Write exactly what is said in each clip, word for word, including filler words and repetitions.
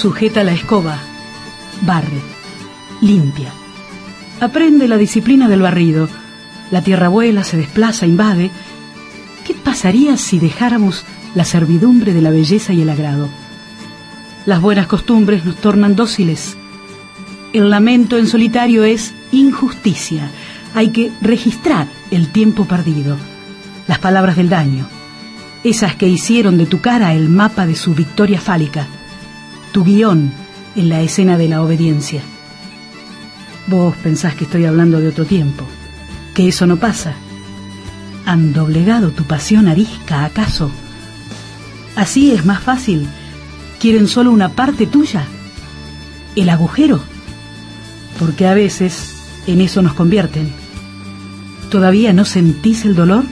Sujeta la escoba, barre, limpia. Aprende la disciplina del barrido. La tierra vuela, se desplaza, invade. ¿Qué pasaría si dejáramos la servidumbre de la belleza y el agrado? Las buenas costumbres nos tornan dóciles. El lamento en solitario es injusticia. Hay que registrar el tiempo perdido, las palabras del daño, esas que hicieron de tu cara el mapa de su victoria fálica, tu guión en la escena de la obediencia. Vos pensás que estoy hablando de otro tiempo, que eso no pasa. ¿Han doblegado tu pasión arisca, acaso? Así es más fácil. ¿Quieren solo una parte tuya? ¿El agujero? Porque a veces en eso nos convierten. ¿Todavía no sentís el dolor?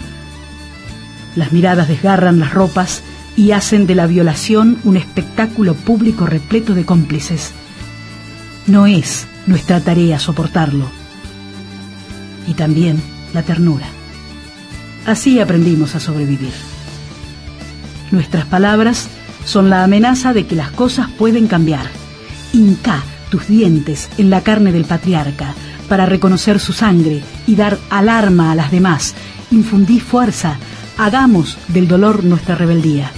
Las miradas desgarran las ropas y hacen de la violación un espectáculo público repleto de cómplices. No es nuestra tarea soportarlo. Y también la ternura. Así aprendimos a sobrevivir. Nuestras palabras son la amenaza de que las cosas pueden cambiar. Hincá tus dientes en la carne del patriarca para reconocer su sangre y dar alarma a las demás. Infundí fuerza. Hagamos del dolor nuestra rebeldía.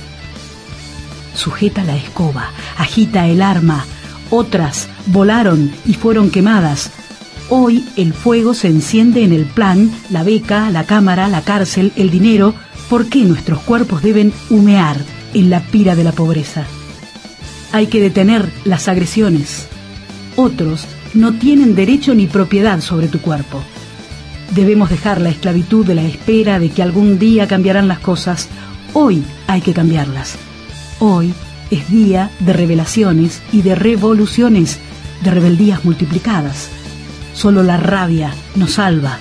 Sujeta la escoba, agita el arma. Otras volaron y fueron quemadas. Hoy el fuego se enciende en el plan, la beca, la cámara, la cárcel, el dinero. ¿Por qué nuestros cuerpos deben humear en la pira de la pobreza? Hay que detener las agresiones. Otros no tienen derecho ni propiedad sobre tu cuerpo. Debemos dejar la esclavitud de la espera de que algún día cambiarán las cosas. Hoy hay que cambiarlas. Hoy es día de revelaciones y de revoluciones, de rebeldías multiplicadas. Solo la rabia nos salva.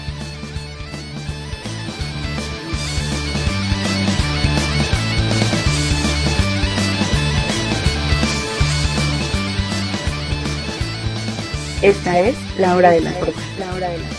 Esta es la hora de la bruja. La hora de la bruja.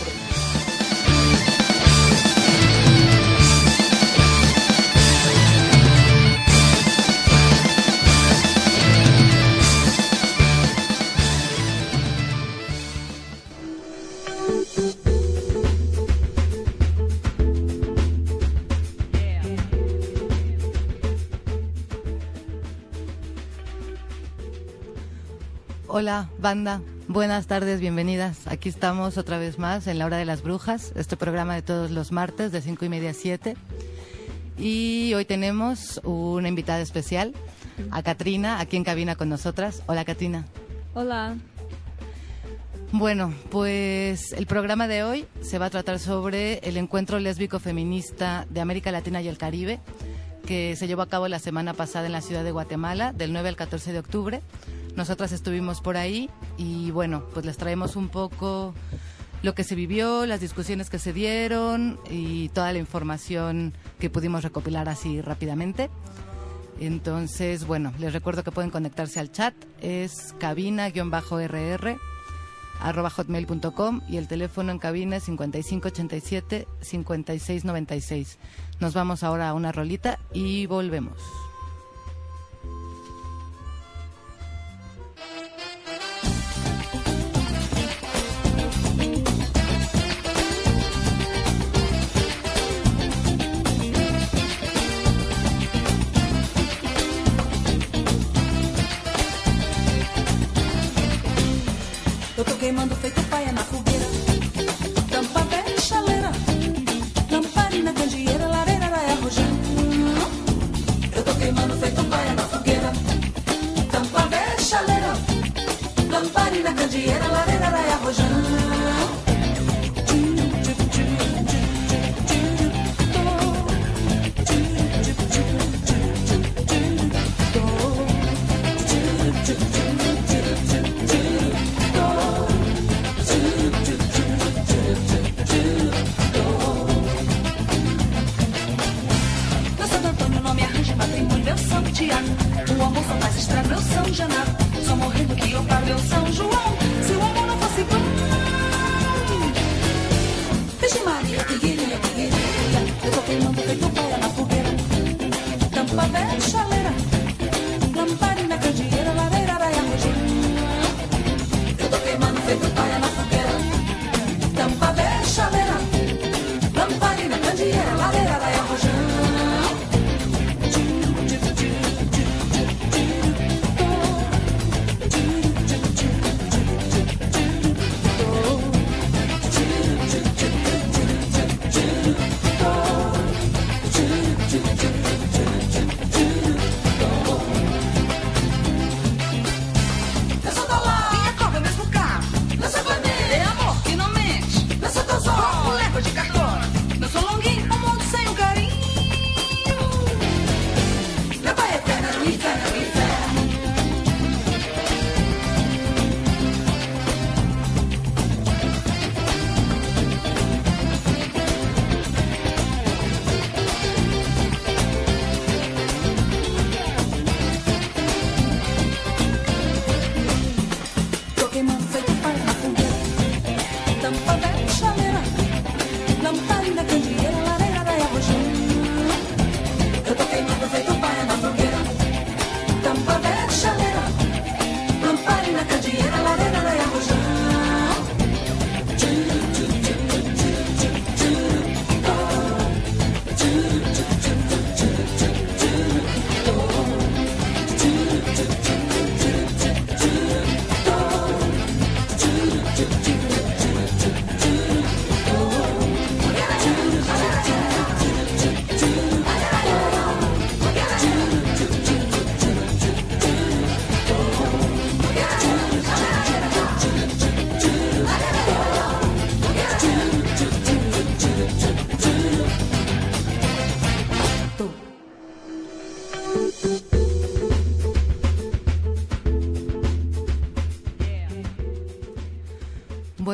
Hola, banda. Buenas tardes, bienvenidas. Aquí estamos otra vez más en la hora de las brujas, este programa de todos los martes de cinco y media a siete. Y hoy tenemos una invitada especial, a Katrina, aquí en cabina con nosotras. Hola, Katrina. Hola. Bueno, pues el programa de hoy se va a tratar sobre el encuentro lésbico feminista de América Latina y el Caribe, que se llevó a cabo la semana pasada en la ciudad de Guatemala, del nueve al catorce de octubre. Nosotras estuvimos por ahí y bueno, pues les traemos un poco lo que se vivió, las discusiones que se dieron y toda la información que pudimos recopilar así rápidamente. Entonces, bueno, les recuerdo que pueden conectarse al chat, es cabina-rr arroba hotmail punto com y el teléfono en cabina es cincuenta y cinco ochenta y siete cincuenta y seis noventa y seis. Nos vamos ahora a una rolita y volvemos. Eu tô queimando feito paia na fogueira. Tampa velha chaleira, lamparina, candeeira, lareira da arrojão. Eu tô queimando feito paia na fogueira. Tampa velha chaleira, lamparina, candeeira,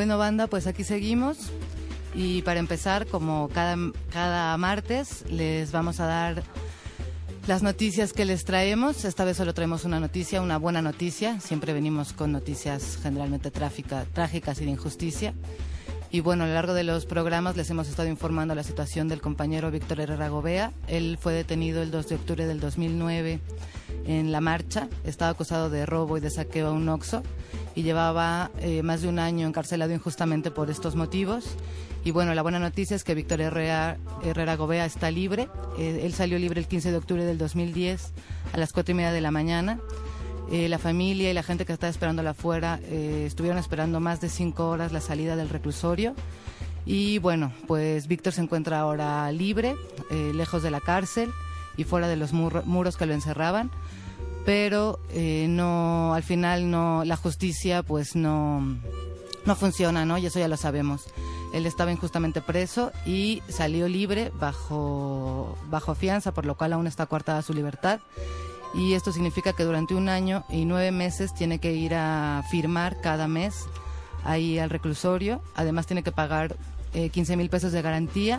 Bueno, banda, pues aquí seguimos. Y para empezar, como cada, cada martes, les vamos a dar las noticias que les traemos. Esta vez solo traemos una noticia, una buena noticia. Siempre venimos con noticias generalmente tráfica, trágicas y de injusticia. Y bueno, a lo largo de los programas les hemos estado informando la situación del compañero Víctor Herrera Gobea. Él fue detenido el dos de octubre del dos mil nueve en La Marcha. Estaba acusado de robo y de saqueo a un Oxxo y llevaba eh, más de un año encarcelado injustamente por estos motivos. Y bueno, la buena noticia es que Víctor Herrera, Herrera Gobea está libre. Eh, él salió libre el quince de octubre del dos mil diez a las cuatro y media de la mañana. Eh, la familia y la gente que estaba esperándola afuera eh, estuvieron esperando más de cinco horas la salida del reclusorio. Y bueno, pues Víctor se encuentra ahora libre, eh, lejos de la cárcel y fuera de los mur- muros que lo encerraban. Pero eh, no, al final no, la justicia pues no, no funciona, ¿no? Y eso ya lo sabemos. Él estaba injustamente preso y salió libre bajo, bajo fianza, por lo cual aún está coartada su libertad. Y esto significa que durante un año y nueve meses tiene que ir a firmar cada mes ahí al reclusorio. Además tiene que pagar eh, quince mil pesos de garantía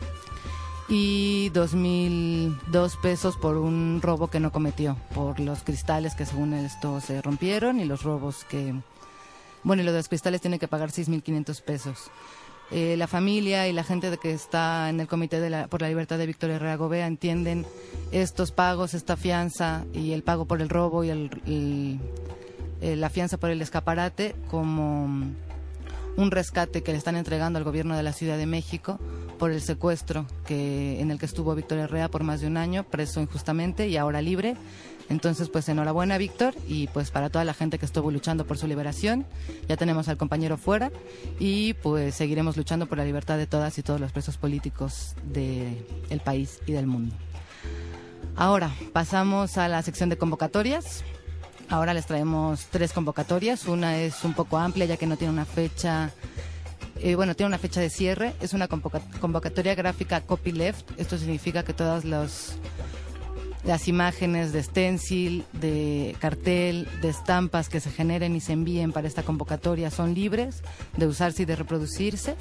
y dos mil dos pesos por un robo que no cometió, por los cristales que según esto se rompieron y los robos que... Bueno, y lo de los cristales tiene que pagar seis mil quinientos pesos. Eh, la familia y la gente de que está en el Comité de la, por la Libertad de Víctor Herrera Gobea entienden estos pagos, esta fianza y el pago por el robo y el, el, el, la fianza por el escaparate como un rescate que le están entregando al gobierno de la Ciudad de México por el secuestro que en el que estuvo Víctor Herrera por más de un año, preso injustamente y ahora libre. Entonces, pues enhorabuena, Víctor, y pues para toda la gente que estuvo luchando por su liberación. Ya tenemos al compañero fuera y pues seguiremos luchando por la libertad de todas y todos los presos políticos del país y del mundo. Ahora, pasamos a la sección de convocatorias. Ahora les traemos tres convocatorias. Una es un poco amplia ya que no tiene una fecha... Eh, bueno, tiene una fecha de cierre. Es una convoca- convocatoria gráfica copyleft. Esto significa que todas los... las imágenes de stencil, de cartel, de estampas que se generen y se envíen para esta convocatoria son libres de usarse y de reproducirse.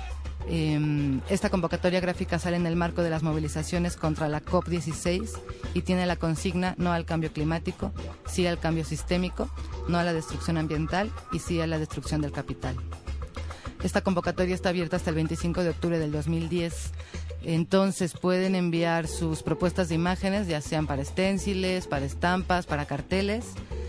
Eh, esta convocatoria gráfica sale en el marco de las movilizaciones contra la COP dieciséis y tiene la consigna no al cambio climático, sí al cambio sistémico, no a la destrucción ambiental y sí a la destrucción del capital. Esta convocatoria está abierta hasta el veinticinco de octubre del dos mil diez. Entonces pueden enviar sus propuestas de imágenes, ya sean para esténciles, para estampas, para carteles,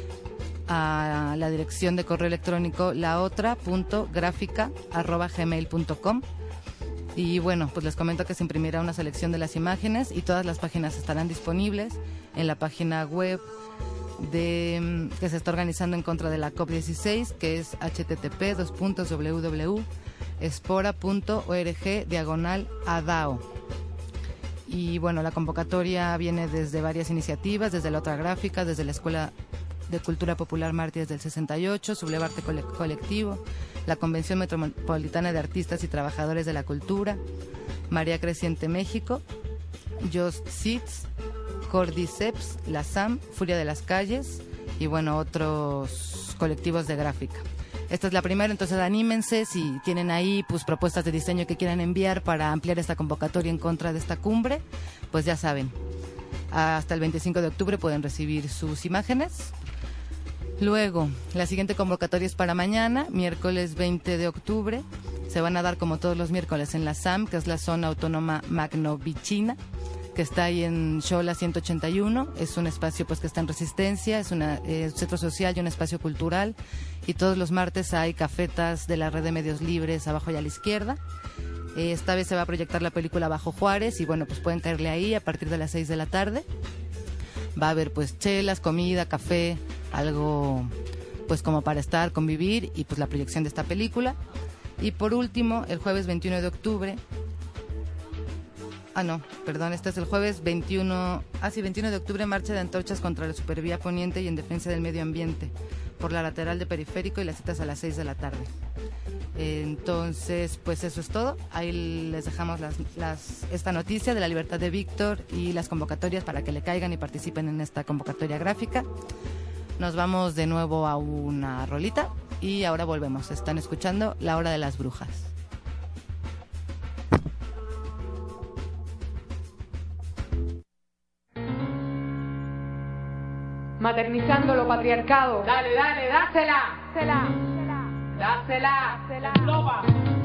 a la dirección de correo electrónico laotra punto gráfica arroba gmail punto com. Y bueno, pues les comento que se imprimirá una selección de las imágenes y todas las páginas estarán disponibles en la página web de que se está organizando en contra de la COP dieciséis, que es http dos puntos www espora punto org diagonal adao. Y bueno, la convocatoria viene desde varias iniciativas, desde la Otra Gráfica, desde la Escuela de Cultura Popular Mártires del sesenta y ocho, Sublevarte Cole- Colectivo, la Convención Metropolitana de Artistas y Trabajadores de la Cultura, María Creciente México, Just Seats, Cordyceps, la S A M, Furia de las Calles y bueno, otros colectivos de gráfica. Esta es la primera, entonces anímense si tienen ahí pues propuestas de diseño que quieran enviar para ampliar esta convocatoria en contra de esta cumbre, pues ya saben, hasta el veinticinco de octubre pueden recibir sus imágenes. Luego, la siguiente convocatoria es para mañana, miércoles veinte de octubre. Se van a dar como todos los miércoles en la S A M, que es la Zona Autónoma Magnovichina, que está ahí en Xola ciento ochenta y uno. Es un espacio pues que está en Resistencia, es una, eh, un centro social y un espacio cultural. Y todos los martes hay cafetas de la red de medios libres abajo y a la izquierda. Eh, esta vez se va a proyectar la película Bajo Juárez y bueno, pues pueden caerle ahí a partir de las seis de la tarde. Va a haber pues chelas, comida, café, algo pues como para estar, convivir y pues la proyección de esta película. Y por último, el jueves veintiuno de octubre... Ah, no, perdón, este es el jueves veintiuno, ah, sí, veintiuno de octubre, marcha de antorchas contra la Supervía Poniente y en defensa del medio ambiente, por la lateral de Periférico y las citas a las seis de la tarde. Entonces, pues eso es todo. Ahí les dejamos las, las, esta noticia de la libertad de Víctor y las convocatorias para que le caigan y participen en esta convocatoria gráfica. Nos vamos de nuevo a una rolita y ahora volvemos. Están escuchando La Hora de las Brujas. Maternizando lo patriarcado. Dale, dale, dásela. Dásela. Dásela. Dásela. Loba.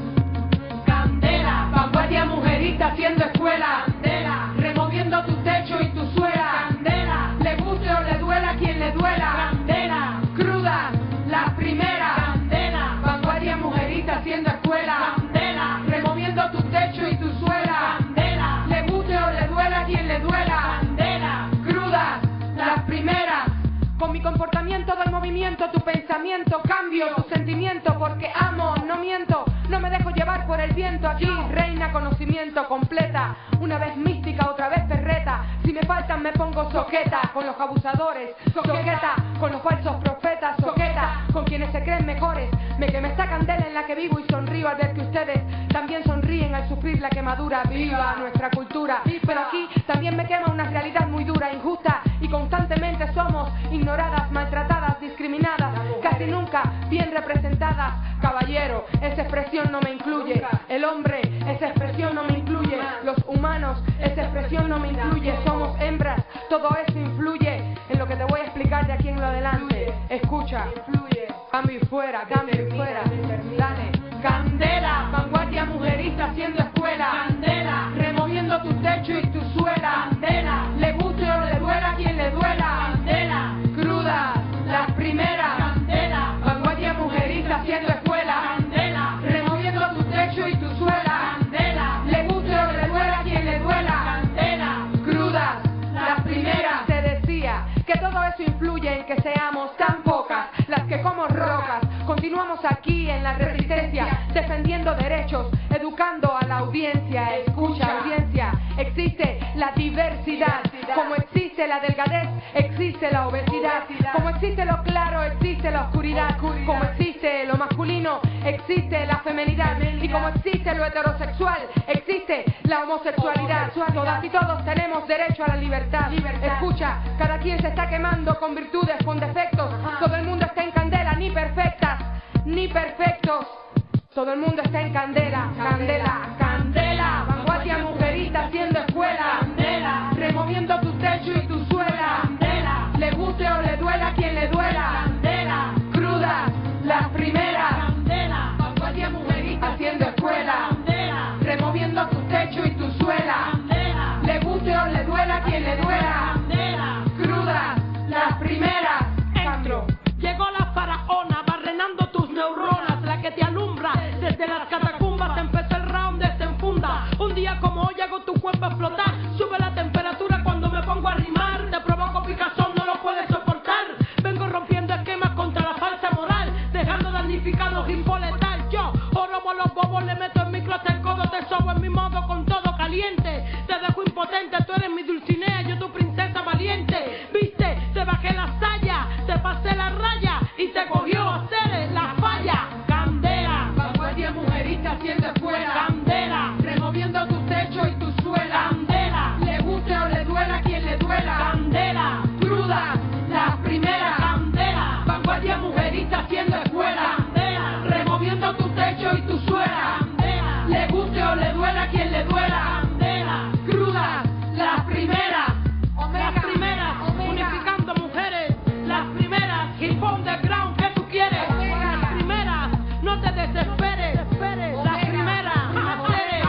Candela. Vanguardia mujerita haciendo escuela. Candela. Removiendo tu techo y tu suela. Candela. Le guste o le duela a quien le duela. Candela. Cruda. La primera. Candela. Vanguardia mujerita haciendo escuela. Candela. Removiendo tu techo y tu suela. Candela. Le guste o le duela a quien le duela. Candela. Crudas. Las primeras. Con mi comportamiento doy movimiento, tu pensamiento cambio, tu sentimiento, porque amo, no miento, no me dejo llevar por el viento. Aquí reina conocimiento completa, una vez mística, otra vez perreta. Si me faltan me pongo soqueta con los abusadores, soqueta con los falsos profetas, soqueta con quienes se creen mejores. Me quemé esta candela en la que vivo y sonrío al ver que ustedes también sonríen al sufrir la quemadura. Viva nuestra cultura, pero aquí también me quema una realidad muy dura, injusta, y constantemente somos ignoradas, maltratadas, discriminadas, casi nunca bien representadas. Caballero, esa expresión no me incluye. El hombre, esa expresión no me incluye. Los humanos, esa expresión no me incluye. Somos hembras, todo eso influye en lo que te voy a explicar de aquí en lo adelante. Escucha, cambio y fuera, cambio y fuera. Dale, candela, vanguardia mujerista haciendo escuela. Candela, removiendo tu techo y tu suela. Candela, le guste o le duela a quien le duela. Candela, cruda, las primeras. Candela, vanguardia mujerista haciendo escuela. Candela, removiendo tu techo y tu suela. Candela, le guste o le duela a quien le duela. Candela, crudas, las primeras. Se decía que todo eso influye en que seamos tan pocas las que como rocas continuamos aquí en la resistencia, defendiendo derechos, educando a la audiencia. Escucha, audiencia, existe la diversidad, como existe la delgadez, existe la obesidad, como existe lo claro, existe la oscuridad, como existe lo masculino, existe la femenidad, y como existe lo heterosexual, existe la homosexualidad. Todas y todos tenemos derecho a la libertad. Escucha, cada quien se está quemando con virtudes, con defectos. Todo el mundo está en candela, ni perfectas, ni perfectos. Todo el mundo está en candela, candela, candela. Vanguardia mujerita haciendo escuela. Candela, removiendo tu techo y tu suela. Candela, le guste o le duela a quien le duela. Candela, crudas, las primeras. Candela, vanguardia mujerita haciendo escuela. Candela, removiendo tu techo y tu suela. Candela, le guste o le duela a quien le duela. Candela, crudas, las primeras. Entro, llegó la faraona barrenando tus neuronas, la que te alumbra desde las catacumbas. Empezó el round, desenfunda. Un día como hoy hago tu cuerpo explotar. Sube la temperatura cuando me pongo a rimar. Te provoco picazón, no lo puedes soportar. Vengo rompiendo esquemas contra la falsa moral, dejando damnificados impoletal. Yo oromo a los bobos, le meto en mi closet el codo, te sobo en mi modo con todo caliente. Te dejo impotente, tú eres mi Dulcinea, yo tu princesa valiente. Viste, te bajé la saya, te pasé la raya y te cogió a hacer la falla. Candela, vanguardia mujerista haciendo escuela. Candela, removiendo tu techo y tu suela. Candela, le guste o le duela a quien le duela. Candela, cruda, las primeras. Candela, vanguardia mujerista haciendo escuela. Candela, removiendo tu techo y tu suela. Candela, le guste o le duela a quien le duela. Candela, crudas, las primeras. Las primeras, unificando mujeres. Las primeras, hip hop underground, ¿qué tú quieres? Las primeras, no te desesperes. Las primeras, hacer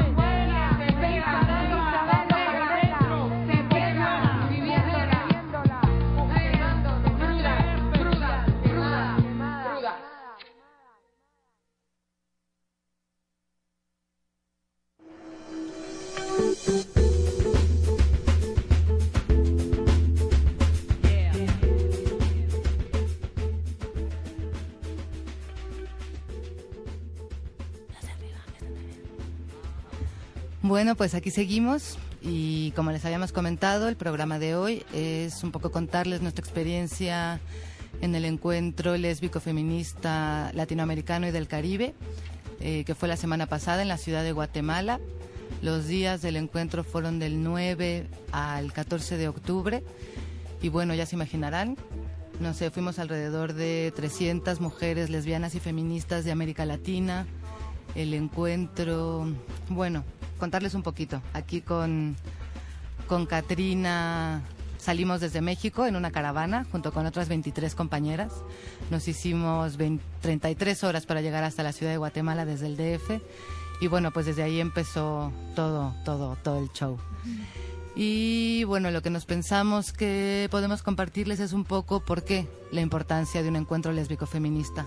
Bueno, pues aquí seguimos y como les habíamos comentado, el programa de hoy es un poco contarles nuestra experiencia en el encuentro lésbico feminista latinoamericano y del Caribe, eh, que fue la semana pasada en la ciudad de Guatemala. Los días del encuentro fueron del nueve al catorce de octubre y bueno, ya se imaginarán, no sé, fuimos alrededor de trescientas mujeres lesbianas y feministas de América Latina. El encuentro, bueno, contarles un poquito. Aquí con, con Catrina salimos desde México en una caravana junto con otras veintitrés compañeras. Nos hicimos veinte, treinta y tres horas para llegar hasta la ciudad de Guatemala desde el D F. Y bueno, pues desde ahí empezó todo, todo, todo el show. Y bueno, lo que nos pensamos que podemos compartirles es un poco por qué la importancia de un encuentro lésbico feminista.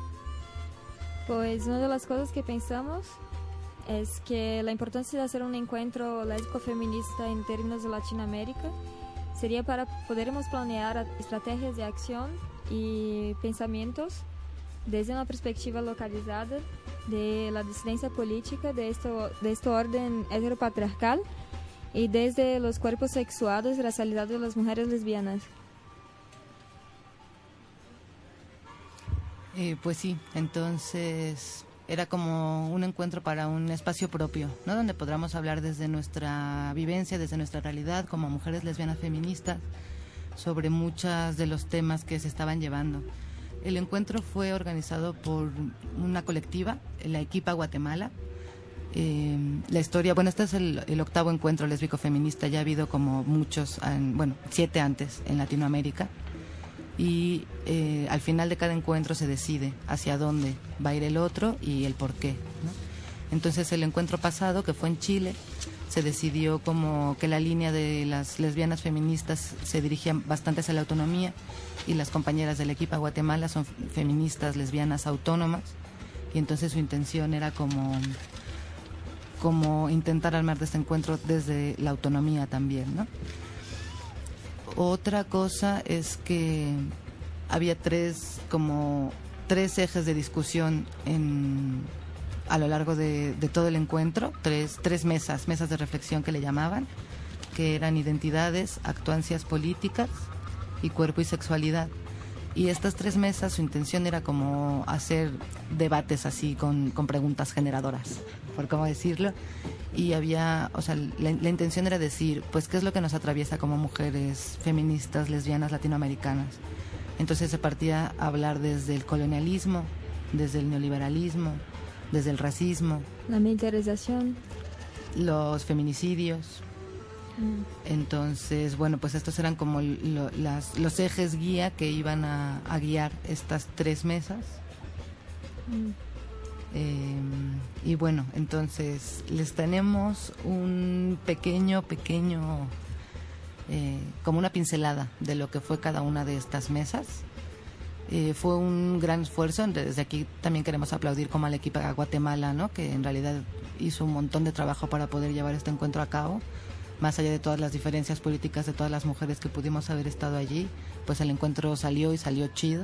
Pues una de las cosas que pensamos es que la importancia de hacer un encuentro lésbico feminista en términos de Latinoamérica sería para podermos planear estrategias de acción y pensamientos desde una perspectiva localizada de la disidencia política de, esto, de este orden heteropatriarcal y desde los cuerpos sexuados y racializados de las mujeres lesbianas. Eh, pues sí, entonces era como un encuentro para un espacio propio, ¿no? Donde podamos hablar desde nuestra vivencia, desde nuestra realidad como mujeres lesbianas feministas sobre muchos de los temas que se estaban llevando. El encuentro fue organizado por una colectiva, la Equipa Guatemala. Eh, la historia, bueno, este es el, el octavo encuentro lésbico feminista, ya ha habido como muchos, en, bueno, siete antes en Latinoamérica. Y eh, al final de cada encuentro se decide hacia dónde va a ir el otro y el por qué, ¿no? Entonces el encuentro pasado, que fue en Chile, se decidió como que la línea de las lesbianas feministas se dirigía bastante hacia la autonomía, y las compañeras del Equipa Guatemala son feministas lesbianas autónomas, y entonces su intención era como, como intentar armar de este encuentro desde la autonomía también, ¿no? Otra cosa es que había tres, como tres ejes de discusión en, a lo largo de, de todo el encuentro, tres, tres mesas, mesas de reflexión que le llamaban, que eran identidades, actuancias políticas y cuerpo y sexualidad. Y estas tres mesas, su intención era como hacer debates así con, con preguntas generadoras, por cómo decirlo. Y había, o sea, la, la intención era decir, pues, ¿qué es lo que nos atraviesa como mujeres feministas, lesbianas, latinoamericanas? Entonces se partía a hablar desde el colonialismo, desde el neoliberalismo, desde el racismo, la militarización, los feminicidios. Mm. Entonces, bueno, pues estos eran como lo, las, los ejes guía que iban a, a guiar estas tres mesas. Mm. Eh, y bueno, entonces les tenemos un pequeño, pequeño, eh, como una pincelada de lo que fue cada una de estas mesas. Eh, fue un gran esfuerzo. Desde aquí también queremos aplaudir como a la Equipa Guatemala, ¿no? Que en realidad hizo un montón de trabajo para poder llevar este encuentro a cabo. Más allá de todas las diferencias políticas de todas las mujeres que pudimos haber estado allí, pues el encuentro salió y salió chido.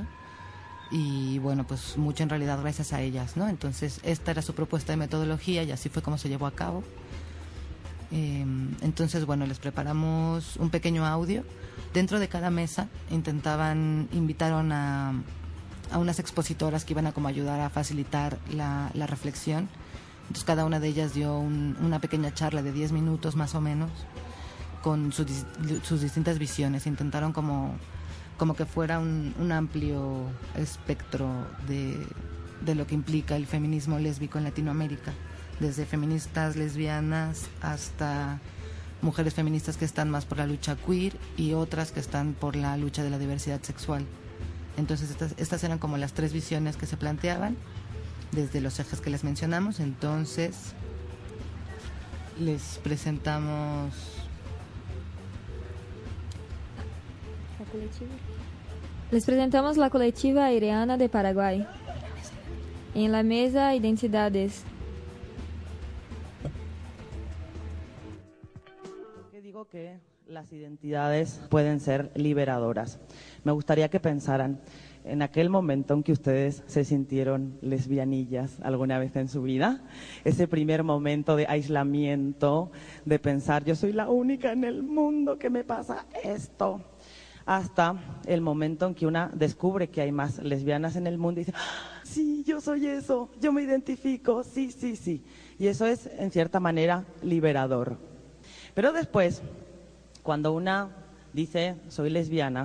Y bueno, pues mucho en realidad gracias a ellas, ¿no? Entonces esta era su propuesta de metodología y así fue como se llevó a cabo. Eh, entonces, bueno, les preparamos un pequeño audio. Dentro de cada mesa intentaban, invitaron a, a unas expositoras que iban a como ayudar a facilitar la, la reflexión. Entonces cada una de ellas dio un, una pequeña charla de diez minutos más o menos con su, sus distintas visiones. Intentaron como, como que fuera un, un amplio espectro de, de lo que implica el feminismo lésbico en Latinoamérica, desde feministas lesbianas hasta mujeres feministas que están más por la lucha queer y otras que están por la lucha de la diversidad sexual. Entonces estas, estas eran como las tres visiones que se planteaban desde los ejes que les mencionamos. Entonces les presentamos la colectiva. Les presentamos la colectiva Aireana de Paraguay. En la mesa, identidades. Yo digo que las identidades pueden ser liberadoras. Me gustaría que pensaran en aquel momento en que ustedes se sintieron lesbianillas alguna vez en su vida, ese primer momento de aislamiento, de pensar, yo soy la única en el mundo que me pasa esto, hasta el momento en que una descubre que hay más lesbianas en el mundo y dice, ¡ah, sí, yo soy eso, yo me identifico, sí, sí, sí! Y eso es, en cierta manera, liberador. Pero después, cuando una dice, soy lesbiana,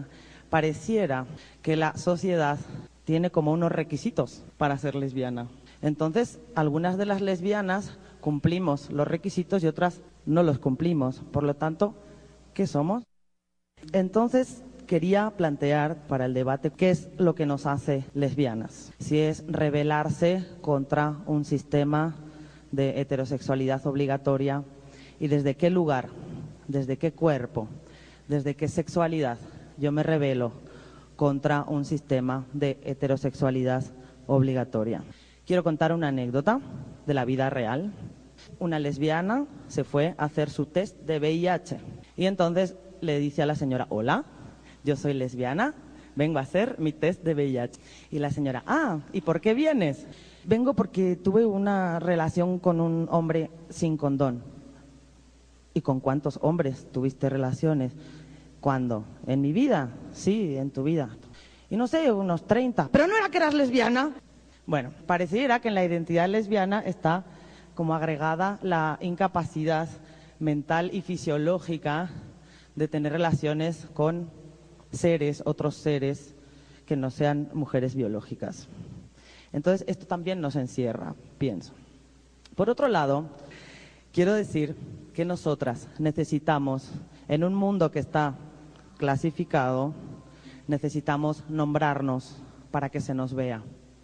pareciera que la sociedad tiene como unos requisitos para ser lesbiana. Entonces, algunas de las lesbianas cumplimos los requisitos y otras no los cumplimos. Por lo tanto, ¿qué somos? Entonces, quería plantear para el debate qué es lo que nos hace lesbianas. Si es rebelarse contra un sistema de heterosexualidad obligatoria y desde qué lugar, desde qué cuerpo, desde qué sexualidad yo me rebelo contra un sistema de heterosexualidad obligatoria. Quiero contar una anécdota de la vida real. Una lesbiana se fue a hacer su test de V I H y entonces le dice a la señora, hola, yo soy lesbiana, vengo a hacer mi test de V I H. Y la señora, ah, ¿y por qué vienes? Vengo porque tuve una relación con un hombre sin condón. ¿Y con cuántos hombres tuviste relaciones? ¿Cuándo? ¿En mi vida? Sí, en tu vida. Y no sé, unos treinta. ¿Pero no era que eras lesbiana? Bueno, pareciera que en la identidad lesbiana está como agregada la incapacidad mental y fisiológica de tener relaciones con seres, otros seres que no sean mujeres biológicas. Entonces, esto también nos encierra, pienso. Por otro lado, quiero decir que nosotras necesitamos, en un mundo que está clasificado, necesitamos nombrarnos para que se nos vea.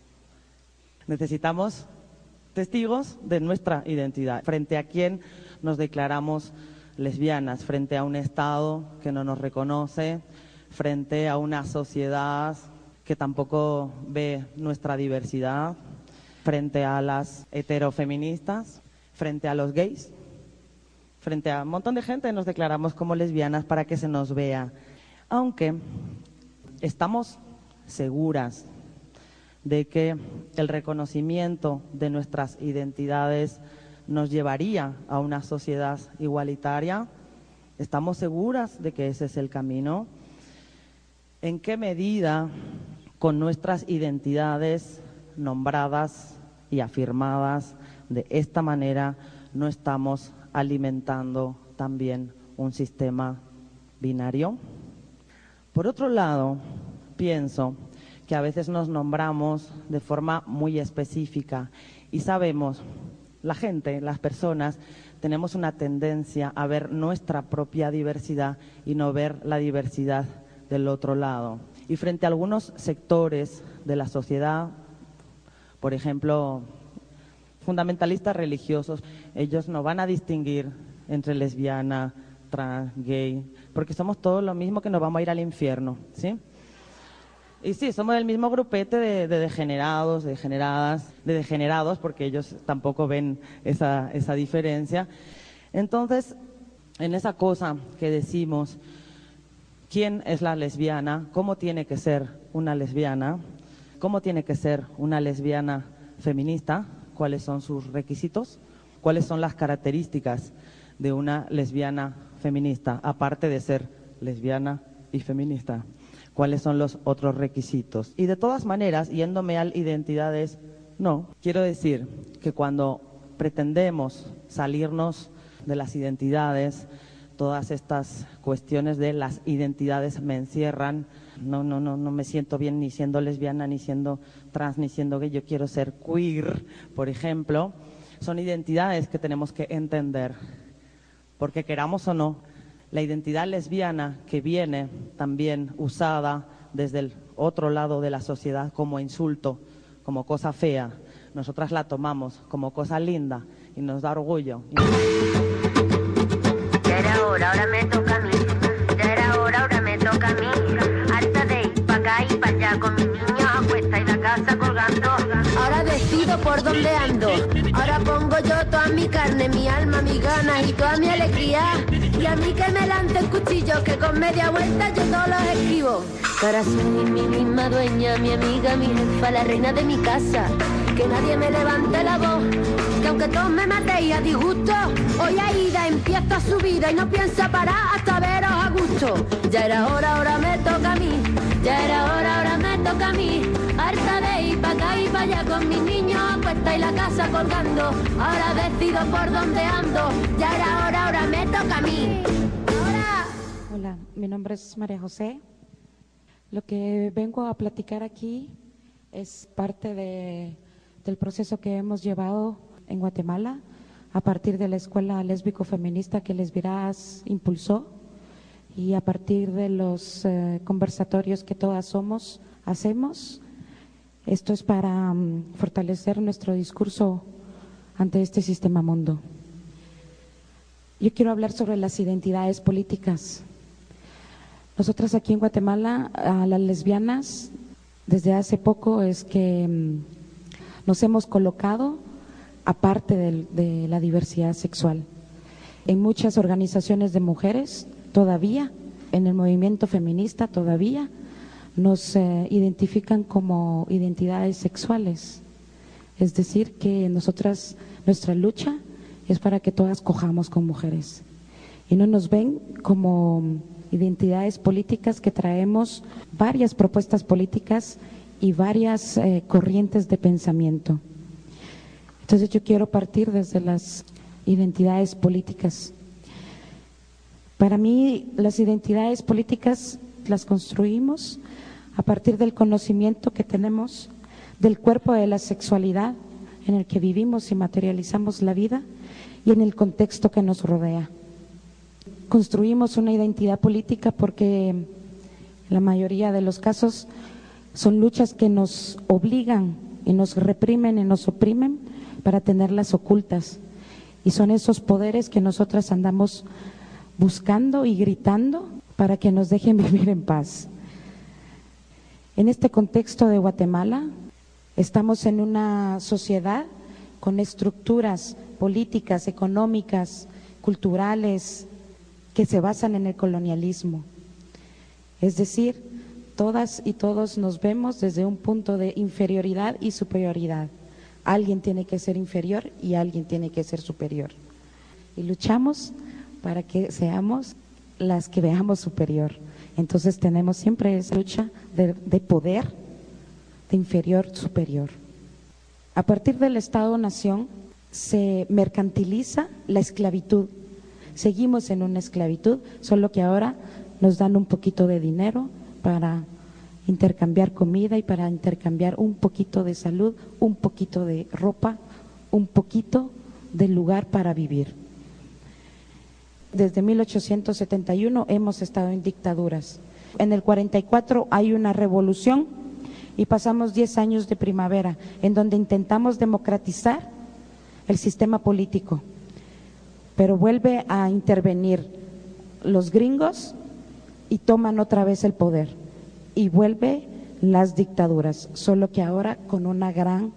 Necesitamos testigos de nuestra identidad, frente a quien nos declaramos lesbianas, frente a un Estado que no nos reconoce, frente a una sociedad que tampoco ve nuestra diversidad, frente a las heterofeministas, frente a los gays, frente a un montón de gente nos declaramos como lesbianas para que se nos vea. Aunque estamos seguras de que el reconocimiento de nuestras identidades nos llevaría a una sociedad igualitaria, estamos seguras de que ese es el camino. ¿En qué medida con nuestras identidades nombradas y afirmadas de esta manera no estamos alimentando también un sistema binario? Por otro lado, pienso que a veces nos nombramos de forma muy específica y sabemos, la gente, las personas, tenemos una tendencia a ver nuestra propia diversidad y no ver la diversidad del otro lado. Y frente a algunos sectores de la sociedad, por ejemplo, fundamentalistas religiosos, ellos no van a distinguir entre lesbiana, trans, gay, porque somos todos lo mismo, que nos vamos a ir al infierno, ¿sí? Y sí, somos del mismo grupete de, de degenerados, de degeneradas, de degenerados, porque ellos tampoco ven esa, esa diferencia. Entonces, en esa cosa que decimos, ¿quién es la lesbiana? ¿Cómo tiene que ser una lesbiana? ¿Cómo tiene que ser una lesbiana feminista? ¿Cuáles son sus requisitos? ¿Cuáles son las características de una lesbiana feminista, aparte de ser lesbiana y feminista? ¿Cuáles son los otros requisitos? Y de todas maneras, yéndome al identidades, no. Quiero decir que cuando pretendemos salirnos de las identidades, todas estas cuestiones de las identidades me encierran, no, no, no, no me siento bien ni siendo lesbiana, ni siendo trans, ni siendo gay, yo quiero ser queer, por ejemplo, son identidades que tenemos que entender, porque queramos o no, la identidad lesbiana que viene también usada desde el otro lado de la sociedad como insulto, como cosa fea, nosotras la tomamos como cosa linda y nos da orgullo. Ya era hora, ahora me toca a mí. Ya era hora, ahora me toca a mí. Harta de ir pa' acá y pa' allá con mis niños a cuesta y la casa colgando. Ahora decido por dónde ando. Ahora pongo yo toda mi carne, mi alma, mi ganas y toda mi alegría. Y a mí que me lance el cuchillo, que con media vuelta yo todos los escribo. Que ahora soy mi misma dueña, mi amiga, mi jefa, la reina de mi casa. Que nadie me levante la voz, que aunque todos me matéis a disgusto, hoy Aida empieza su vida y no piensa parar hasta veros a gusto. Ya era hora, ahora me toca a mí. Ya era hora, ahora me toca a mí. Harta de ir pa' acá y pa' allá con mis niños a cuesta y la casa colgando. Ahora decido por dónde ando. Ya era hora, ahora me toca a mí. Ahora. Hola, mi nombre es María José. Lo que vengo a platicar aquí es parte de, del proceso que hemos llevado en Guatemala a partir de la escuela lésbico-feminista que Lesbiraz impulsó y a partir de los eh, conversatorios que todas somos, hacemos. Esto es para um, fortalecer nuestro discurso ante este sistema mundo. Yo quiero hablar sobre las identidades políticas. Nosotras aquí en Guatemala, a las lesbianas, desde hace poco es que um, nos hemos colocado aparte de, de la diversidad sexual. En muchas organizaciones de mujeres, todavía, en el movimiento feminista, todavía, nos eh, identifican como identidades sexuales. Es decir, que nosotras, nuestra lucha es para que todas cojamos con mujeres. Y no nos ven como identidades políticas que traemos varias propuestas políticas y varias eh, corrientes de pensamiento. Entonces yo quiero partir desde las identidades políticas. Para mí las identidades políticas las construimos a partir del conocimiento que tenemos del cuerpo de la sexualidad en el que vivimos y materializamos la vida y en el contexto que nos rodea. Construimos una identidad política porque en la mayoría de los casos son luchas que nos obligan y nos reprimen y nos oprimen para tenerlas ocultas. Y son esos poderes que nosotras andamos buscando y gritando para que nos dejen vivir en paz. En este contexto de Guatemala, estamos en una sociedad con estructuras políticas, económicas, culturales, que se basan en el colonialismo. Es decir, todas y todos nos vemos desde un punto de inferioridad y superioridad. Alguien tiene que ser inferior y alguien tiene que ser superior. Y luchamos para que seamos las que veamos superior. Entonces tenemos siempre esa lucha de, de poder, de inferior-superior. A partir del Estado-Nación se mercantiliza la esclavitud. Seguimos en una esclavitud, solo que ahora nos dan un poquito de dinero para intercambiar comida y para intercambiar un poquito de salud, un poquito de ropa, un poquito de lugar para vivir. Desde mil ochocientos setenta y uno hemos estado en dictaduras. En el cuarenta y cuatro hay una revolución y pasamos diez años de primavera, en donde intentamos democratizar el sistema político, pero vuelve a intervenir los gringos y toman otra vez el poder y vuelve las dictaduras, solo que ahora con una gran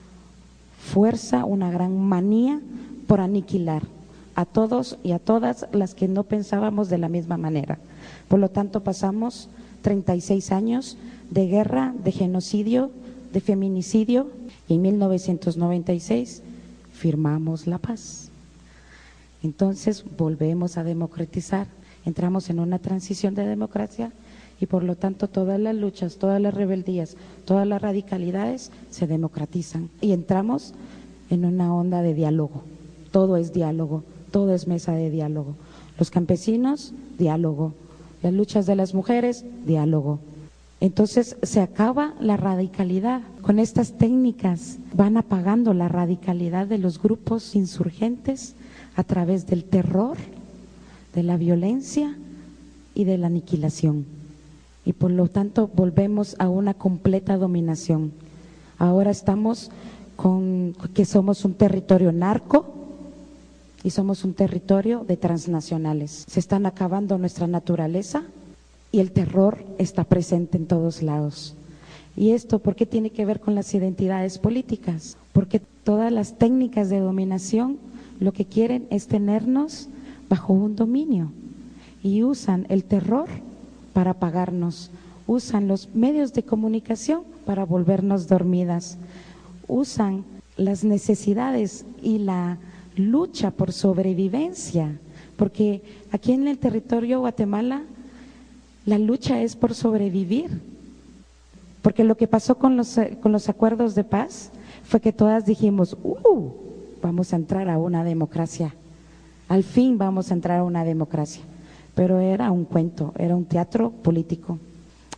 fuerza, una gran manía por aniquilar a todos y a todas las que no pensábamos de la misma manera. Por lo tanto pasamos treinta y seis años de guerra, de genocidio, de feminicidio y en mil novecientos noventa y seis firmamos la paz. Entonces volvemos a democratizar, entramos en una transición de democracia y por lo tanto todas las luchas, todas las rebeldías, todas las radicalidades se democratizan y entramos en una onda de diálogo. Todo es diálogo, todo es mesa de diálogo. Los campesinos, diálogo. Las luchas de las mujeres, diálogo. Entonces se acaba la radicalidad. Con estas técnicas van apagando la radicalidad de los grupos insurgentes a través del terror, de la violencia y de la aniquilación. Y por lo tanto volvemos a una completa dominación. Ahora estamos con que somos un territorio narco y somos un territorio de transnacionales. Se están acabando nuestra naturaleza y el terror está presente en todos lados. ¿Y esto por qué tiene que ver con las identidades políticas? Porque todas las técnicas de dominación lo que quieren es tenernos bajo un dominio y usan el terror para apagarnos, usan los medios de comunicación para volvernos dormidas, usan las necesidades y la lucha por sobrevivencia, porque aquí en el territorio de Guatemala la lucha es por sobrevivir, porque lo que pasó con los, con los acuerdos de paz fue que todas dijimos, uh, vamos a entrar a una democracia, al fin vamos a entrar a una democracia, pero era un cuento, era un teatro político.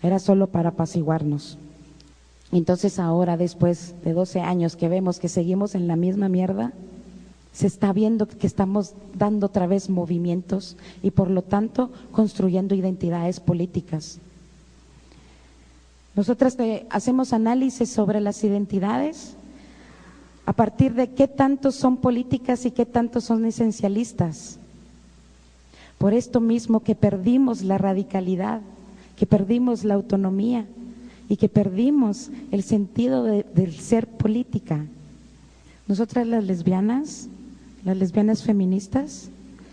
era solo para apaciguarnos. Entonces ahora, después de doce años que vemos que seguimos en la misma mierda, se está viendo que estamos dando otra vez movimientos y por lo tanto construyendo identidades políticas. Nosotras hacemos análisis sobre las identidades a partir de qué tanto son políticas y qué tanto son esencialistas. Por esto mismo que perdimos la radicalidad, que perdimos la autonomía y que perdimos el sentido de, del ser política. Nosotras las lesbianas, las lesbianas feministas,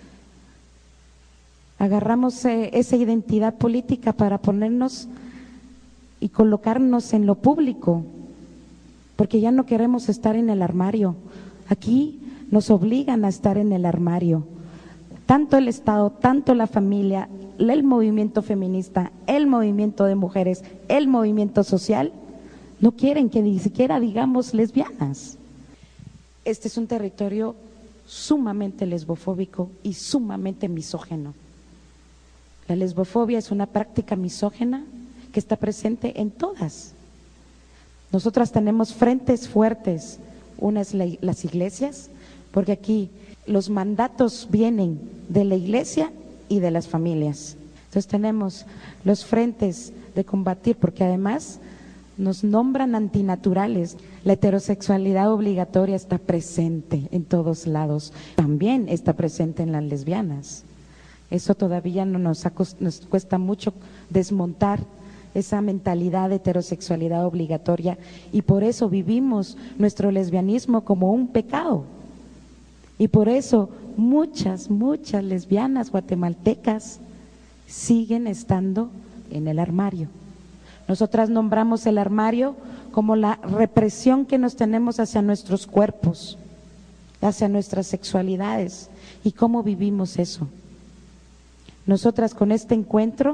agarramos eh, esa identidad política para ponernos y colocarnos en lo público, porque ya no queremos estar en el armario. Aquí nos obligan a estar en el armario, tanto el Estado, tanto la familia, el movimiento feminista, el movimiento de mujeres, el movimiento social, no quieren que ni siquiera digamos lesbianas. Este es un territorio sumamente lesbofóbico y sumamente misógeno. La lesbofobia es una práctica misógena que está presente en todas. Nosotras tenemos frentes fuertes, una es la, las iglesias, porque aquí los mandatos vienen de la iglesia y de las familias. Entonces tenemos los frentes de combatir, porque además nos nombran antinaturales. La heterosexualidad obligatoria está presente en todos lados, también está presente en las lesbianas. Eso todavía no nos, ha, nos cuesta mucho desmontar esa mentalidad de heterosexualidad obligatoria, y por eso vivimos nuestro lesbianismo como un pecado. Y por eso muchas, muchas lesbianas guatemaltecas siguen estando en el armario. Nosotras nombramos el armario como la represión que nos tenemos hacia nuestros cuerpos, hacia nuestras sexualidades y cómo vivimos eso. Nosotras con este encuentro,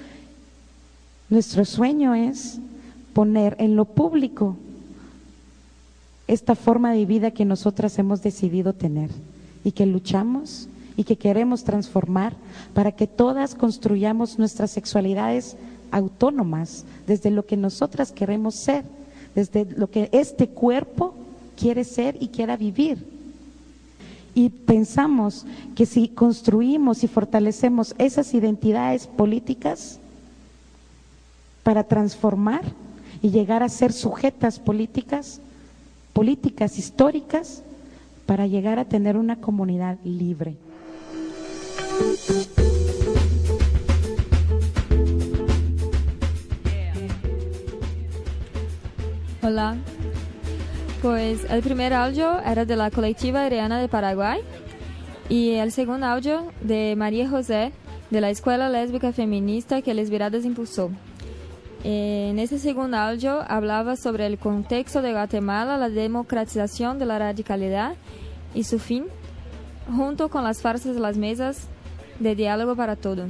nuestro sueño es poner en lo público esta forma de vida que nosotras hemos decidido tener y que luchamos y que queremos transformar para que todas construyamos nuestras sexualidades autónomas desde lo que nosotras queremos ser, desde lo que este cuerpo quiere ser y quiera vivir. Y pensamos que si construimos y fortalecemos esas identidades políticas para transformar y llegar a ser sujetas políticas, políticas históricas, para llegar a tener una comunidad libre. Hola, pues el primer audio era de la colectiva Ariana de Paraguay y el segundo audio de María José de la Escuela Lésbica Feminista que Lesviradas impulsó. En este segundo audio hablaba sobre el contexto de Guatemala, la democratización de la radicalidad y su fin, junto con las farsas de las mesas de diálogo para todo.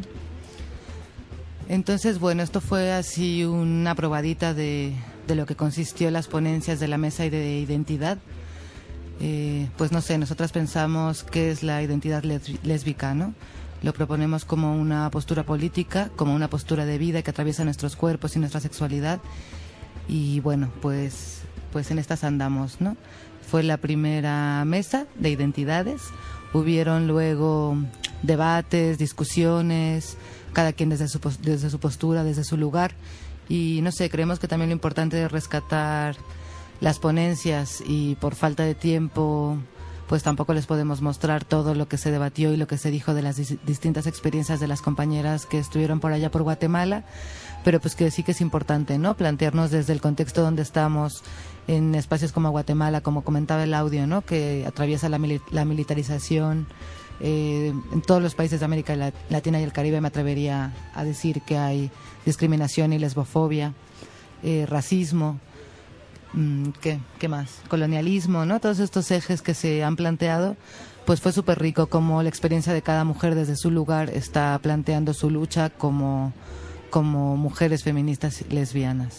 Entonces, bueno, esto fue así una probadita de, de lo que consistió las ponencias de la mesa de identidad. Eh, pues no sé, nosotras pensamos qué es la identidad lésbica, ¿no? Lo proponemos como una postura política, como una postura de vida que atraviesa nuestros cuerpos y nuestra sexualidad. Y bueno, pues, pues en estas andamos, ¿no? Fue la primera mesa de identidades. Hubieron luego debates, discusiones, cada quien desde su, desde su postura, desde su lugar. Y no sé, creemos que también lo importante es rescatar las ponencias y por falta de tiempo pues tampoco les podemos mostrar todo lo que se debatió y lo que se dijo de las dis- distintas experiencias de las compañeras que estuvieron por allá por Guatemala, pero pues que sí que es importante, ¿no? Plantearnos desde el contexto donde estamos en espacios como Guatemala, como comentaba el audio, ¿no? Que atraviesa la, mili- la militarización. Eh, en todos los países de América Latina y el Caribe me atrevería a decir que hay discriminación y lesbofobia, eh, racismo. ¿Qué, ¿Qué más? Colonialismo, ¿no? Todos estos ejes que se han planteado, pues fue súper rico como la experiencia de cada mujer desde su lugar está planteando su lucha como, como mujeres feministas lesbianas.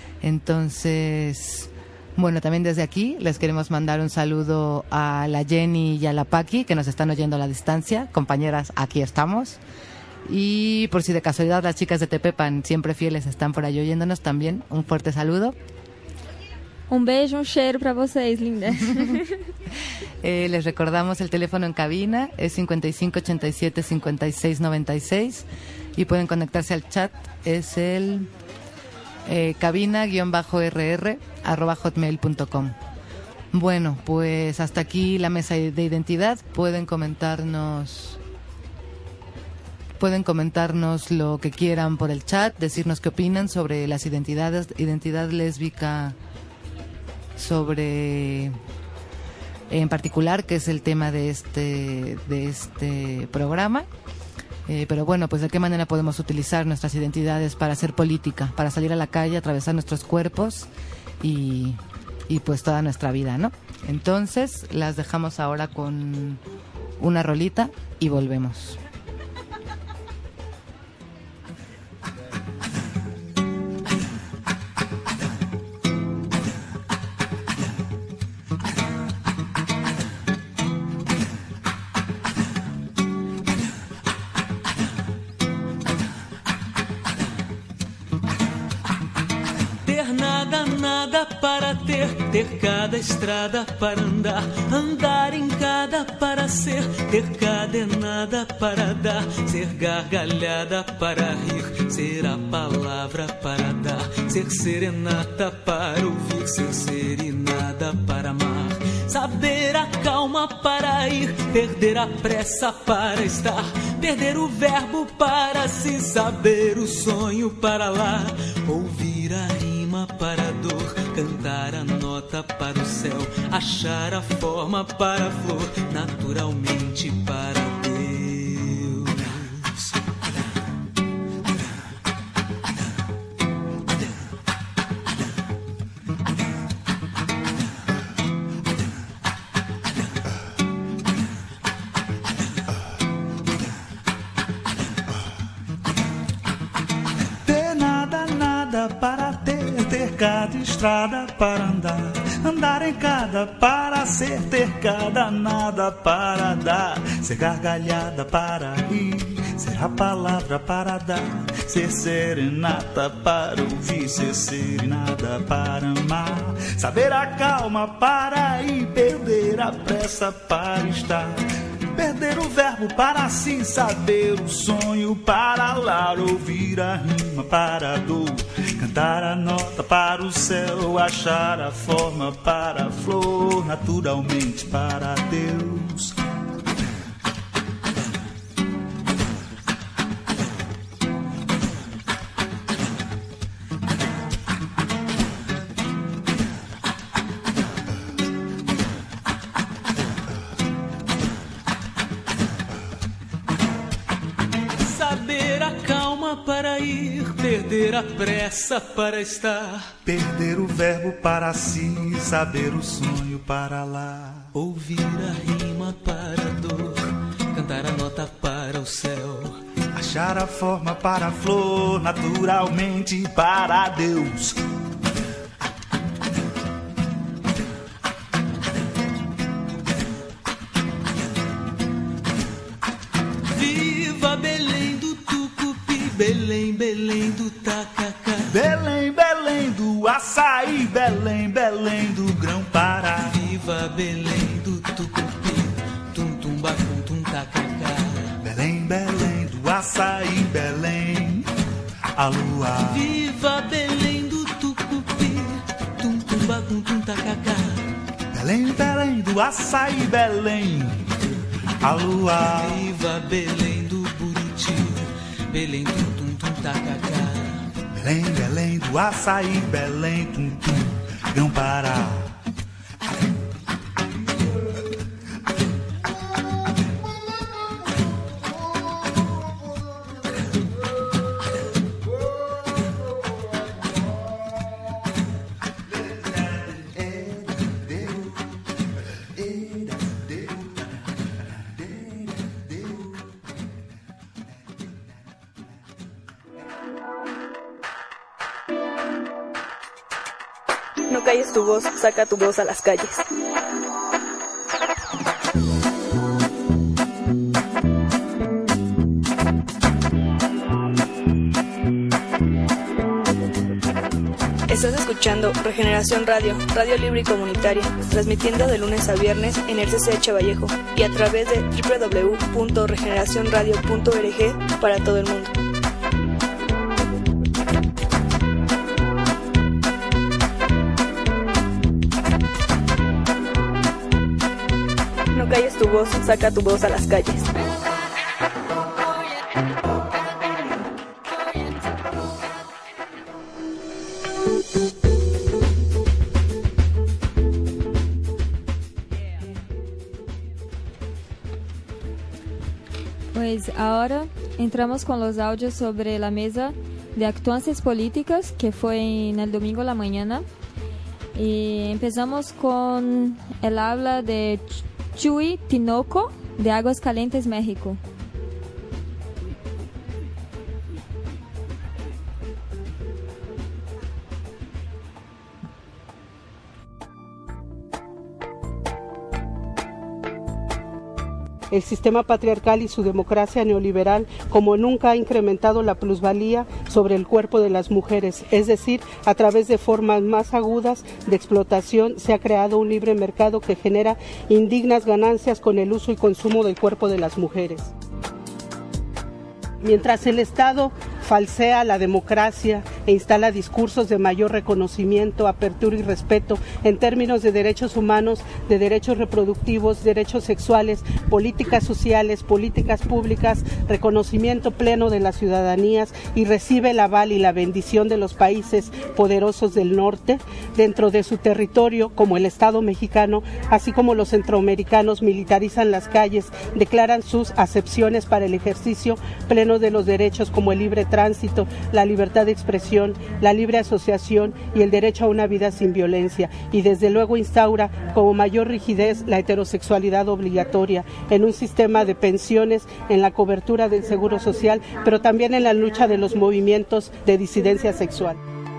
Entonces, bueno, también desde aquí les queremos mandar un saludo a la Jenny y a la Paqui que nos están oyendo a la distancia. Compañeras, aquí estamos. Y por si de casualidad las chicas de Tepepan, siempre fieles, están por ahí oyéndonos también, un fuerte saludo. Um beijo, um cheiro para vocês, linda. eh, les recordamos el teléfono en cabina, es cincuenta y cinco ochenta y siete cincuenta y seis noventa y seis, y pueden conectarse al chat, es el eh, cabina-rr arroba hotmail punto com. Bueno, pues hasta aquí la mesa de identidad. Pueden comentarnos... Pueden comentarnos lo que quieran por el chat, decirnos qué opinan sobre las identidades, identidad lésbica, sobre, en particular, que es el tema de este, de este programa. Eh, pero bueno, pues de qué manera podemos utilizar nuestras identidades para hacer política, para salir a la calle, atravesar nuestros cuerpos y, y pues toda nuestra vida, ¿no? Entonces, las dejamos ahora con una rolita y volvemos. Nada, nada para ter, ter cada estrada para andar, andar em cada para ser, ter cada é nada para dar, ser gargalhada para rir, ser a palavra para dar, ser serenata para ouvir, ser serenada para amar, saber a calma para ir, perder a pressa para estar, perder o verbo para se saber o sonho para lá, ouvir a rima para a dor, cantar a nota para o céu, achar a forma para a flor, naturalmente para Deus. Ter nada, nada para ter, ter cada estrada para andar, andar em cada para ser, ter cada nada para dar, ser gargalhada para rir, ser a palavra para dar, ser serenata para ouvir, ser serenada para amar, saber a calma para ir, perder a pressa para estar, perder o verbo para si, saber o sonho para lá, ouvir a rima para a dor, cantar a nota para o céu, achar a forma para a flor, naturalmente para Deus. Saber a calma para ir, perder a pressa para estar, perder o verbo para si, saber o sonho para lá, ouvir a rima para a dor, cantar a nota para o céu, achar a forma para a flor, naturalmente para Deus. Viva Belém do Tucupi, Belém, Belém do Tacacá, Belém, Belém do açaí, Belém, Belém do grão-pará. Viva Belém do Tucupi, tum tum bacum tum tacacá. Belém, Belém do açaí, Belém, a lua. Viva Belém do Tucupi, tum tum bacum tum tacacá. Belém, Belém do açaí, Belém, a lua. Viva Belém do Buriti, Belém tum tum tum tacacá. Belém, Belém do açaí, Belém, tum tum, grão-pará. No calles tu voz, saca tu voz a las calles. Estás escuchando Regeneración Radio, radio libre y comunitaria, transmitiendo de lunes a viernes en el C C H Vallejo y a través de doble u doble u doble u punto regeneración radio punto org para todo el mundo. No calles tu voz, saca tu voz a las calles. Pues ahora entramos con los audios sobre la mesa de actuancias políticas que fue en el domingo a la mañana. Y empezamos con el habla de Chuy Tinoco de Aguascalientes, México. El sistema patriarcal y su democracia neoliberal como nunca ha incrementado la plusvalía sobre el cuerpo de las mujeres, es decir, a través de formas más agudas de explotación se ha creado un libre mercado que genera indignas ganancias con el uso y consumo del cuerpo de las mujeres. Mientras el Estado falsea la democracia e instala discursos de mayor reconocimiento, apertura y respeto en términos de derechos humanos, de derechos reproductivos, derechos sexuales, políticas sociales, políticas públicas, reconocimiento pleno de las ciudadanías y recibe el aval y la bendición de los países poderosos del norte dentro de su territorio, como el Estado mexicano, así como los centroamericanos militarizan las calles, declaran sus acepciones para el ejercicio pleno de los derechos como el libre tránsito, la libertad de expresión, la libre asociación y el derecho a una vida sin violencia, y desde luego instaura como mayor rigidez la heterosexualidad obligatoria en un sistema de pensiones, en la cobertura del seguro social, pero también en la lucha de los movimientos de disidencia sexual.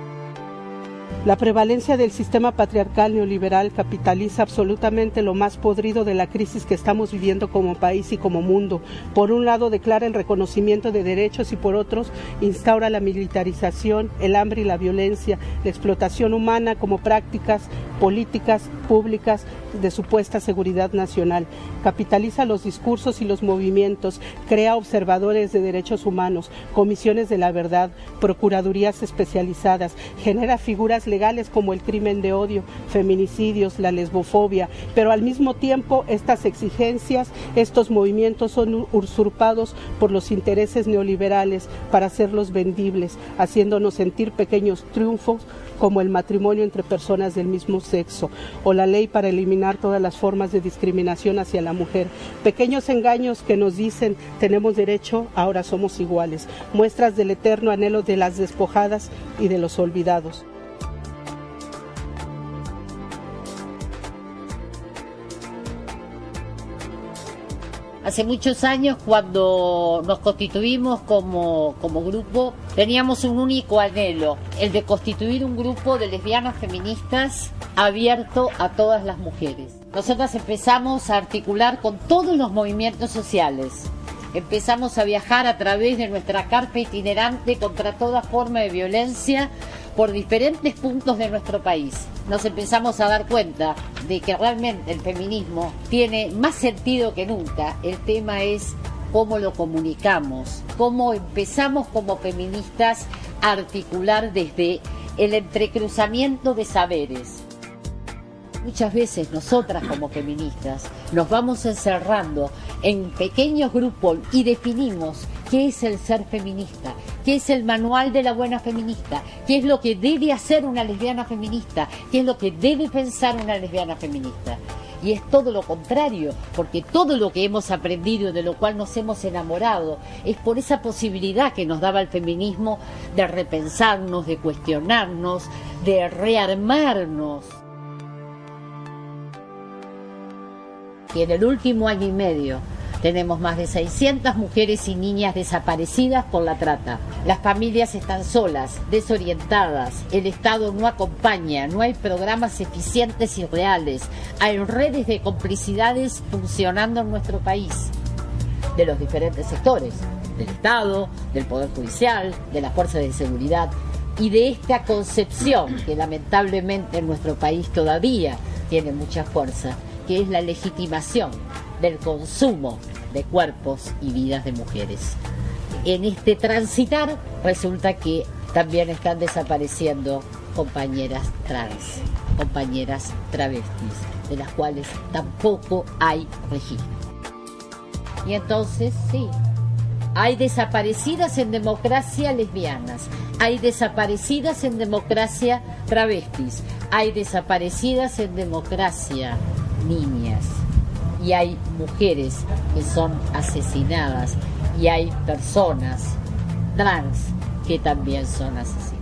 La prevalencia del sistema patriarcal neoliberal capitaliza absolutamente lo más podrido de la crisis que estamos viviendo como país y como mundo. Por un lado declara el reconocimiento de derechos y por otros instaura la militarización, el hambre y la violencia, la explotación humana como prácticas políticas públicas de supuesta seguridad nacional. Capitaliza los discursos y los movimientos, crea observadores de derechos humanos, comisiones de la verdad, procuradurías especializadas, genera figuras legales como el crimen de odio, feminicidios, la lesbofobia, pero al mismo tiempo estas exigencias, estos movimientos son usurpados por los intereses neoliberales para hacerlos vendibles, haciéndonos sentir pequeños triunfos como el matrimonio entre personas del mismo sexo o la ley para eliminar todas las formas de discriminación hacia la mujer. Pequeños engaños que nos dicen tenemos derecho, ahora somos iguales. Muestras del eterno anhelo de las despojadas y de los olvidados. Hace muchos años, cuando nos constituimos como, como grupo, teníamos un único anhelo, el de constituir un grupo de lesbianas feministas abierto a todas las mujeres. Nosotras empezamos a articular con todos los movimientos sociales. Empezamos a viajar a través de nuestra carpa itinerante contra toda forma de violencia por diferentes puntos de nuestro país. Nos empezamos a dar cuenta de que realmente el feminismo tiene más sentido que nunca. El tema es cómo lo comunicamos, cómo empezamos como feministas a articular desde el entrecruzamiento de saberes. Muchas veces nosotras como feministas nos vamos encerrando en pequeños grupos y definimos qué es el ser feminista, qué es el manual de la buena feminista, qué es lo que debe hacer una lesbiana feminista, qué es lo que debe pensar una lesbiana feminista. Y es todo lo contrario, porque todo lo que hemos aprendido, de lo cual nos hemos enamorado, es por esa posibilidad que nos daba el feminismo de repensarnos, de cuestionarnos, de rearmarnos. Y en el último año y medio tenemos más de seiscientas mujeres y niñas desaparecidas por la trata. Las familias están solas, desorientadas, el Estado no acompaña, no hay programas eficientes y reales, hay redes de complicidades funcionando en nuestro país, de los diferentes sectores, del Estado, del Poder Judicial, de las fuerzas de seguridad, y de esta concepción que lamentablemente en nuestro país todavía tiene mucha fuerza, que es la legitimación del consumo de cuerpos y vidas de mujeres. En este transitar resulta que también están desapareciendo compañeras trans, compañeras travestis, de las cuales tampoco hay registro. Y entonces, sí, hay desaparecidas en democracia lesbianas, hay desaparecidas en democracia travestis, hay desaparecidas en democracia niñas, y hay mujeres que son asesinadas, y hay personas trans que también son asesinadas.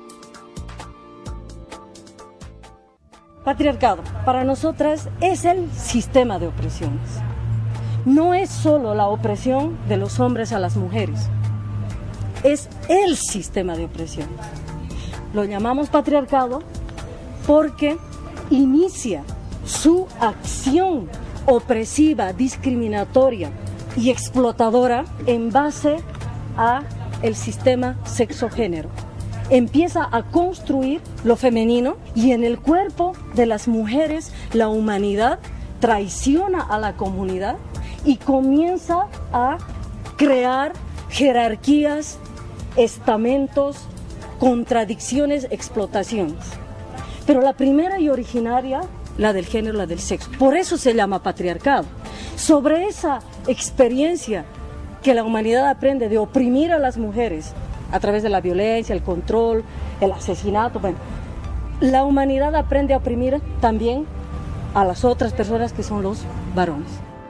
Patriarcado, para nosotras, es el sistema de opresiones. No es solo la opresión de los hombres a las mujeres, es el sistema de opresión. Lo llamamos patriarcado porque inicia su acción opresiva, discriminatoria y explotadora en base a el sistema sexogénero. Empieza a construir lo femenino y en el cuerpo de las mujeres la humanidad traiciona a la comunidad y comienza a crear jerarquías, estamentos, contradicciones, explotaciones. Pero la primera y originaria, la del género, la del sexo. Por eso se llama patriarcado. Sobre esa experiencia que la humanidad aprende de oprimir a las mujeres a través de la violencia, el control, el asesinato, bueno, la humanidad aprende a oprimir también a las otras personas que son los varones.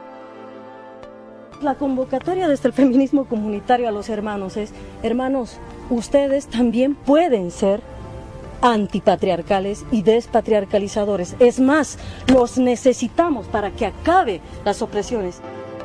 La convocatoria desde el feminismo comunitario a los hermanos es: hermanos, ustedes también pueden ser antipatriarcales y despatriarcalizadores. Es más, los necesitamos para que acabe las opresiones.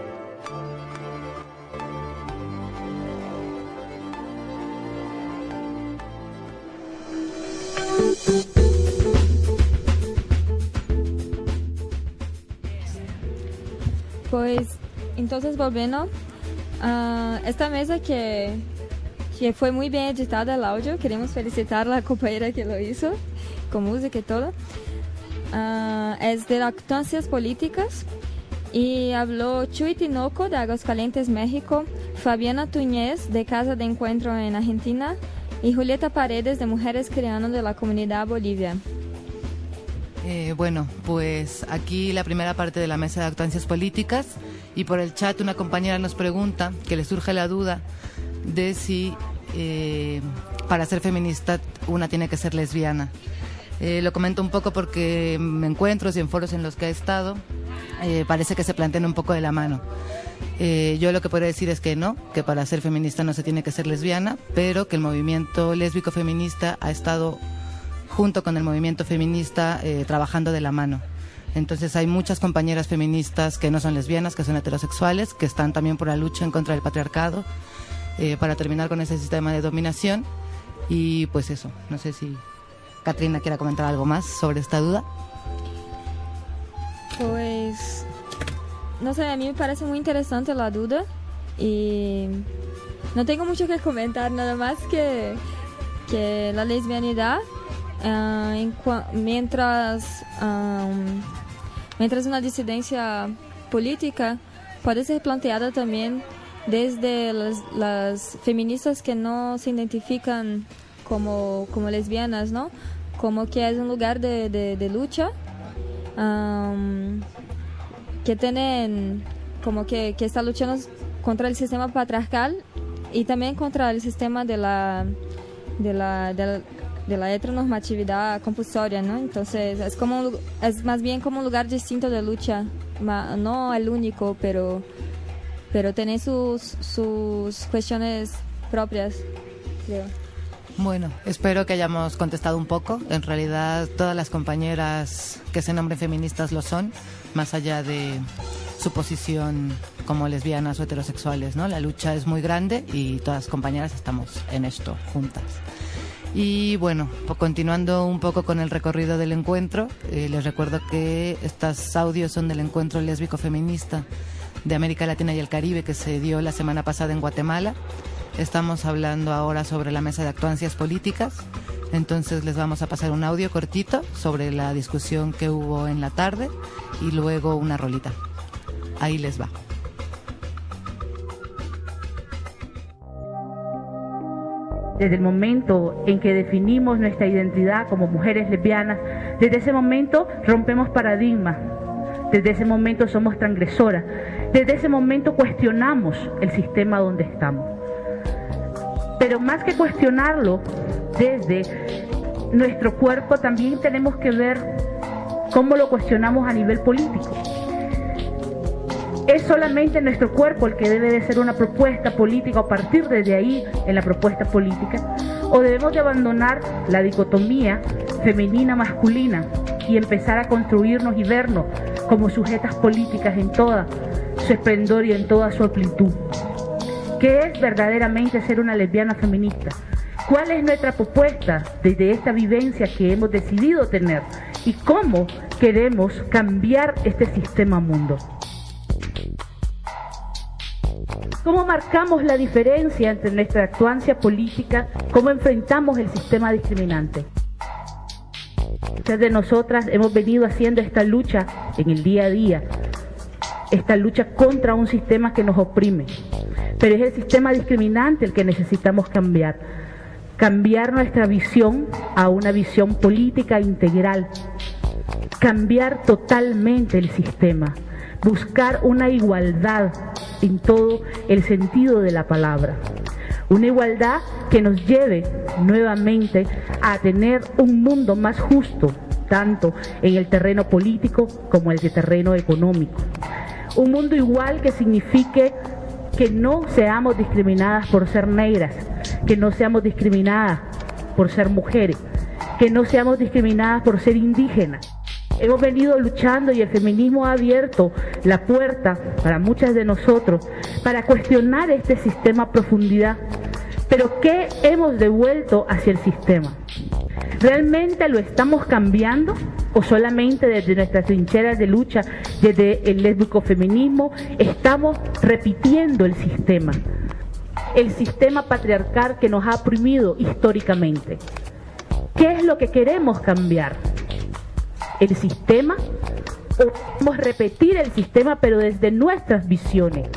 Pues entonces volviendo a esta mesa que, que fue muy bien editada el audio, queremos felicitar a la compañera que lo hizo con música y todo. Uh, es de Lactancias Políticas y habló Chuy Tinoco de Aguascalientes, México, Fabiana Tuñez de Casa de Encuentro en Argentina y Julieta Paredes de Mujeres Criando de la Comunidad Bolivia. Eh, bueno, pues aquí la primera parte de la mesa de Lactancias Políticas, y por el chat una compañera nos pregunta que le surge la duda de si eh, para ser feminista una tiene que ser lesbiana. Eh, lo comento un poco porque en encuentros y en foros en los que he estado eh, parece que se plantean un poco de la mano. Eh, yo lo que puedo decir es que no, que para ser feminista no se tiene que ser lesbiana, pero que el movimiento lésbico feminista ha estado junto con el movimiento feminista eh, trabajando de la mano. Entonces hay muchas compañeras feministas que no son lesbianas, que son heterosexuales, que están también por la lucha en contra del patriarcado, eh, para terminar con ese sistema de dominación. Y pues eso, no sé si Katrina quiera comentar algo más sobre esta duda. Pues, no sé, a mí me parece muy interesante la duda y no tengo mucho que comentar, nada más que, que la lesbianidad, uh, en mientras, um, mientras una disidencia política puede ser planteada también desde las, las feministas que no se identifican como, como lesbianas, ¿no? Como que es un lugar de, de, de lucha, um, que tienen, como que, que está luchando contra el sistema patriarcal y también contra el sistema de la, de la, de la, de la heteronormatividad compulsoria, ¿no? Entonces es, como un, es más bien como un lugar distinto de lucha, no el único, pero, pero tiene sus, sus cuestiones propias, creo. Bueno, espero que hayamos contestado un poco. En realidad todas las compañeras que se nombren feministas lo son, más allá de su posición como lesbianas o heterosexuales, ¿no? La lucha es muy grande y todas las compañeras estamos en esto juntas. Y bueno, continuando un poco con el recorrido del encuentro, eh, les recuerdo que estos audios son del encuentro lésbico feminista de América Latina y el Caribe que se dio la semana pasada en Guatemala. Estamos hablando ahora sobre la mesa de actuancias políticas. Entonces les vamos a pasar un audio cortito sobre la discusión que hubo en la tarde y luego una rolita. Ahí les va. Desde el momento en que definimos nuestra identidad como mujeres lesbianas, desde ese momento rompemos paradigmas, desde ese momento somos transgresoras, desde ese momento cuestionamos el sistema donde estamos. Pero más que cuestionarlo desde nuestro cuerpo, también tenemos que ver cómo lo cuestionamos a nivel político. Es solamente nuestro cuerpo el que debe de ser una propuesta política, o partir desde ahí en la propuesta política, o debemos de abandonar la dicotomía femenina-masculina y empezar a construirnos y vernos como sujetas políticas en toda su esplendor y en toda su amplitud. ¿Qué es verdaderamente ser una lesbiana feminista? ¿Cuál es nuestra propuesta desde esta vivencia que hemos decidido tener? ¿Y cómo queremos cambiar este sistema mundo? ¿Cómo marcamos la diferencia entre nuestra actuancia política? ¿Cómo enfrentamos el sistema discriminante? Muchas de nosotras hemos venido haciendo esta lucha en el día a día, esta lucha contra un sistema que nos oprime. Pero es el sistema discriminante el que necesitamos cambiar. Cambiar nuestra visión a una visión política integral. Cambiar totalmente el sistema. Buscar una igualdad en todo el sentido de la palabra. Una igualdad que nos lleve nuevamente a tener un mundo más justo, tanto en el terreno político como en el terreno económico. Un mundo igual que signifique que no seamos discriminadas por ser negras, que no seamos discriminadas por ser mujeres, que no seamos discriminadas por ser indígenas. Hemos venido luchando y el feminismo ha abierto la puerta para muchas de nosotros para cuestionar este sistema a profundidad. Pero ¿qué hemos devuelto hacia el sistema? ¿Realmente lo estamos cambiando? ¿O solamente desde nuestras trincheras de lucha, desde el lésbico feminismo, estamos repitiendo el sistema? El sistema patriarcal que nos ha oprimido históricamente. ¿Qué es lo que queremos cambiar? ¿El sistema? ¿O queremos repetir el sistema pero desde nuestras visiones?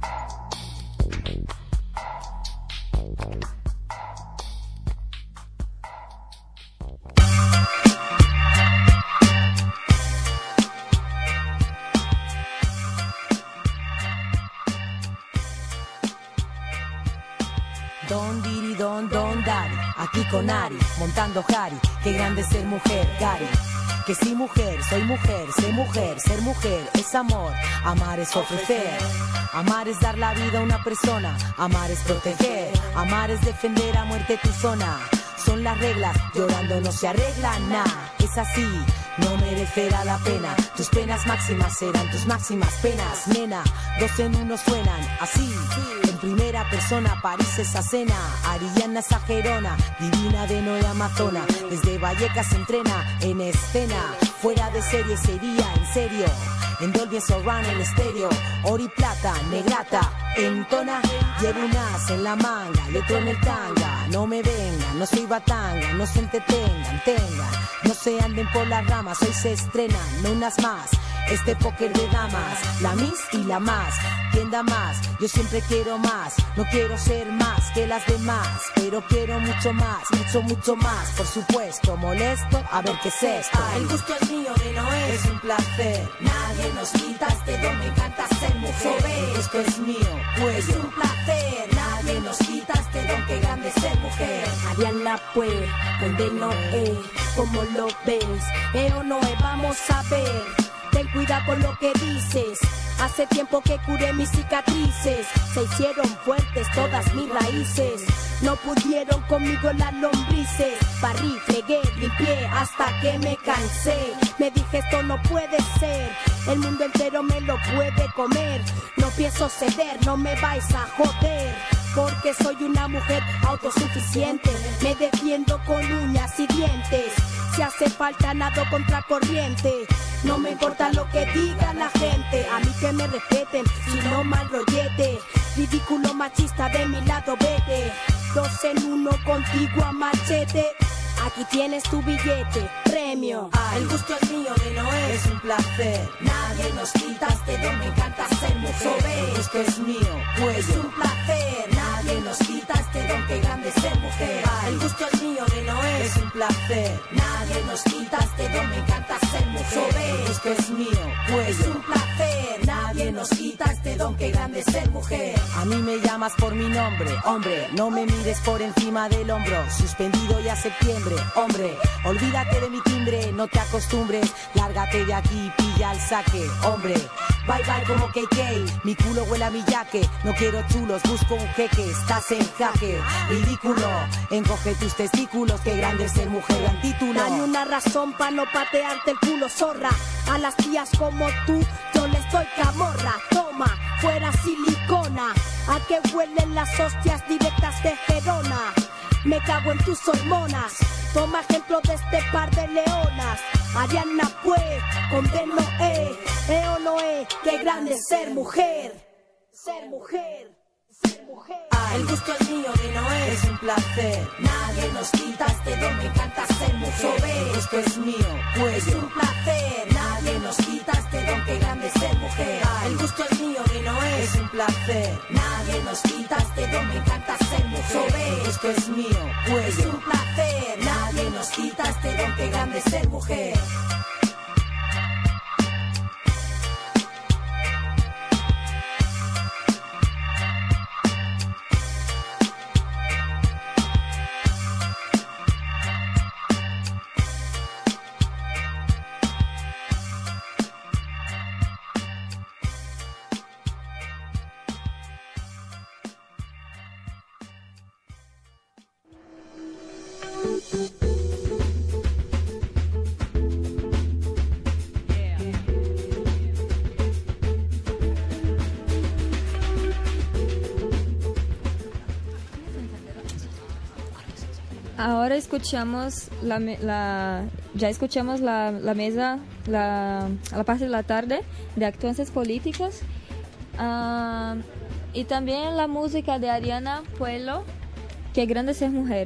Don diri don don dari, aquí con Ari, montando Harry, qué grande ser mujer, Gary. Que sí mujer, soy mujer, sé mujer, ser mujer es amor, amar es ofrecer, amar es dar la vida a una persona, amar es proteger, amar es defender a muerte tu zona. Son las reglas, llorando no se arregla nada, es así, no merecerá la pena. Tus penas máximas serán tus máximas penas, nena, dos en uno suenan así. En primera persona París esa cena, Ariana esa Gerona, divina de Noé Amazona. Desde Vallecas se entrena en escena, fuera de serie sería en serio. En Dolby Surround en estéreo, oro y plata, negrata, entona. Llevo un as en la manga y otro en el tanga. No me vengan, no soy batanga, no se entretengan, tengan. No se anden por las ramas, hoy se estrenan, no unas más. Este póker de damas, la Miss y la más. ¿Quién da más? Yo siempre quiero más. No quiero ser más que las demás, pero quiero mucho más, mucho, mucho más. Por supuesto, molesto, a ver qué es esto. Ah, el gusto es mío, de no es. Es un placer. Nadie nos quita este don, me encanta ser mujer. El gusto es mío, pues. Es un placer. Nadie nos quita este don, que grande ser mujer. Ariana pues, donde no es, como lo ves. Eh o no es, vamos a ver. Ten cuidado con lo que dices. Hace tiempo que curé mis cicatrices. Se hicieron fuertes todas mis raíces. No pudieron conmigo las lombrices. Barrí, fregué, limpié hasta que me cansé. Me dije esto no puede ser. El mundo entero me lo puede comer. No pienso ceder, no me vais a joder. Porque soy una mujer autosuficiente. Me defiendo con uñas y dientes. Si hace falta nado contra corriente. No me importa lo que diga la gente. A mí que me respeten, si no mal rollete. Ridículo machista de mi lado vete. dos en uno contigo a machete. Aquí tienes tu billete, premio. Ay, el gusto es mío de Noé, es un placer. Nadie nos quita este don, me encanta ser mujer. El gusto es mío, pues es un placer. Nadie nos quita este don, que grande es ser mujer. Ay, el gusto es mío de Noé, es un placer. Nadie nos quita este don, me encanta ser mujer. El gusto es mío, pues es un placer. Nadie nos quita este don, que grande es ser mujer. A mí me llamas por mi nombre, hombre. No me mires por encima del hombro. Suspendido ya septiembre, hombre. Olvídate de mi timbre, no te acostumbres. Lárgate de aquí, pilla el saque, hombre. Bye bye como K K, mi culo huele a mi yaque. No quiero chulos, busco un jeque. Estás en jaque, ridículo. Encoge tus testículos, que grande es ser mujer, gran título. Dame una razón pa' no patearte el culo, zorra. A las tías como tú, yo les doy camorra. Toma, fuera silicona. ¿A qué huelen las hostias directas de Gerona? Me cago en tus hormonas. Toma ejemplo de este par de leonas. Ariana pues, condeno eh, eh o no eh, qué grande es ser mujer. Ser mujer, ser mujer. Ah, el gusto es mío de Noé, es un placer. Nadie nos quita este don, me encanta ser mujer. El gusto es mío, pues es un placer. Nadie nos quita este don, que grande es ser mujer. Ah, el gusto es mío de Noé, es un placer. Nadie nos quita este don, me encanta ser mujer. El gusto es mío, pues es un placer. Nadie nos quita este don, que grande es ser mujer. Ahora escuchamos la, la ya escuchamos la, la mesa, la, la parte de la tarde de actuaciones políticas uh, y también la música de Ariana Puello, que grande ser mujer.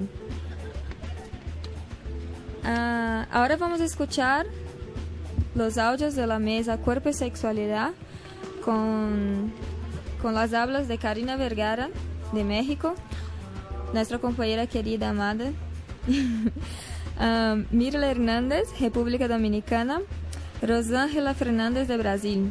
Uh, ahora vamos a escuchar los audios de la mesa Cuerpo y Sexualidad con, con las hablas de Karina Vergara de México, nuestra compañera querida amada, um, Mirla Hernández, República Dominicana, Rosángela Fernández de Brasil.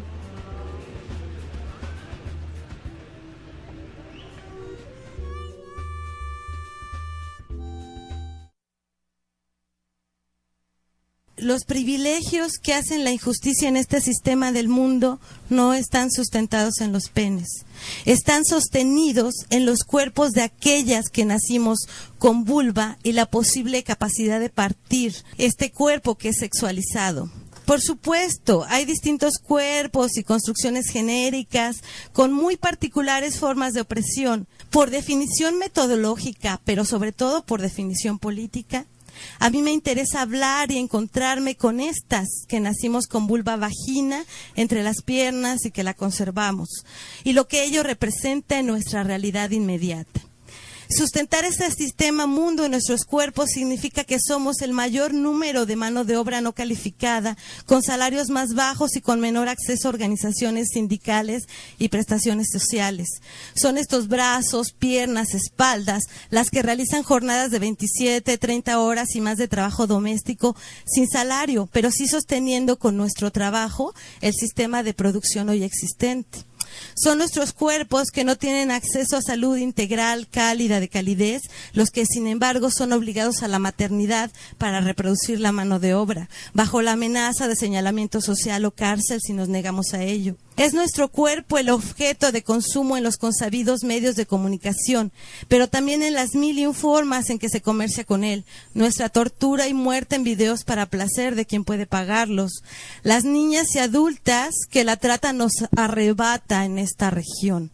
Los privilegios que hacen la injusticia en este sistema del mundo no están sustentados en los penes, están sostenidos en los cuerpos de aquellas que nacimos con vulva y la posible capacidad de partir este cuerpo que es sexualizado. Por supuesto, hay distintos cuerpos y construcciones genéricas con muy particulares formas de opresión, por definición metodológica, pero sobre todo por definición política. A mí me interesa hablar y encontrarme con estas que nacimos con vulva vagina entre las piernas y que la conservamos, y lo que ello representa en nuestra realidad inmediata. Sustentar este sistema mundo en nuestros cuerpos significa que somos el mayor número de mano de obra no calificada, con salarios más bajos y con menor acceso a organizaciones sindicales y prestaciones sociales. Son estos brazos, piernas, espaldas, las que realizan jornadas de veintisiete, treinta horas y más de trabajo doméstico sin salario, pero sí sosteniendo con nuestro trabajo el sistema de producción hoy existente. Son nuestros cuerpos que no tienen acceso a salud integral, cálida, de calidez, los que sin embargo son obligados a la maternidad para reproducir la mano de obra, bajo la amenaza de señalamiento social o cárcel si nos negamos a ello. Es nuestro cuerpo el objeto de consumo en los consabidos medios de comunicación, pero también en las mil y un formas en que se comercia con él. Nuestra tortura y muerte en videos para placer de quien puede pagarlos. Las niñas y adultas que la trata nos arrebata en esta región.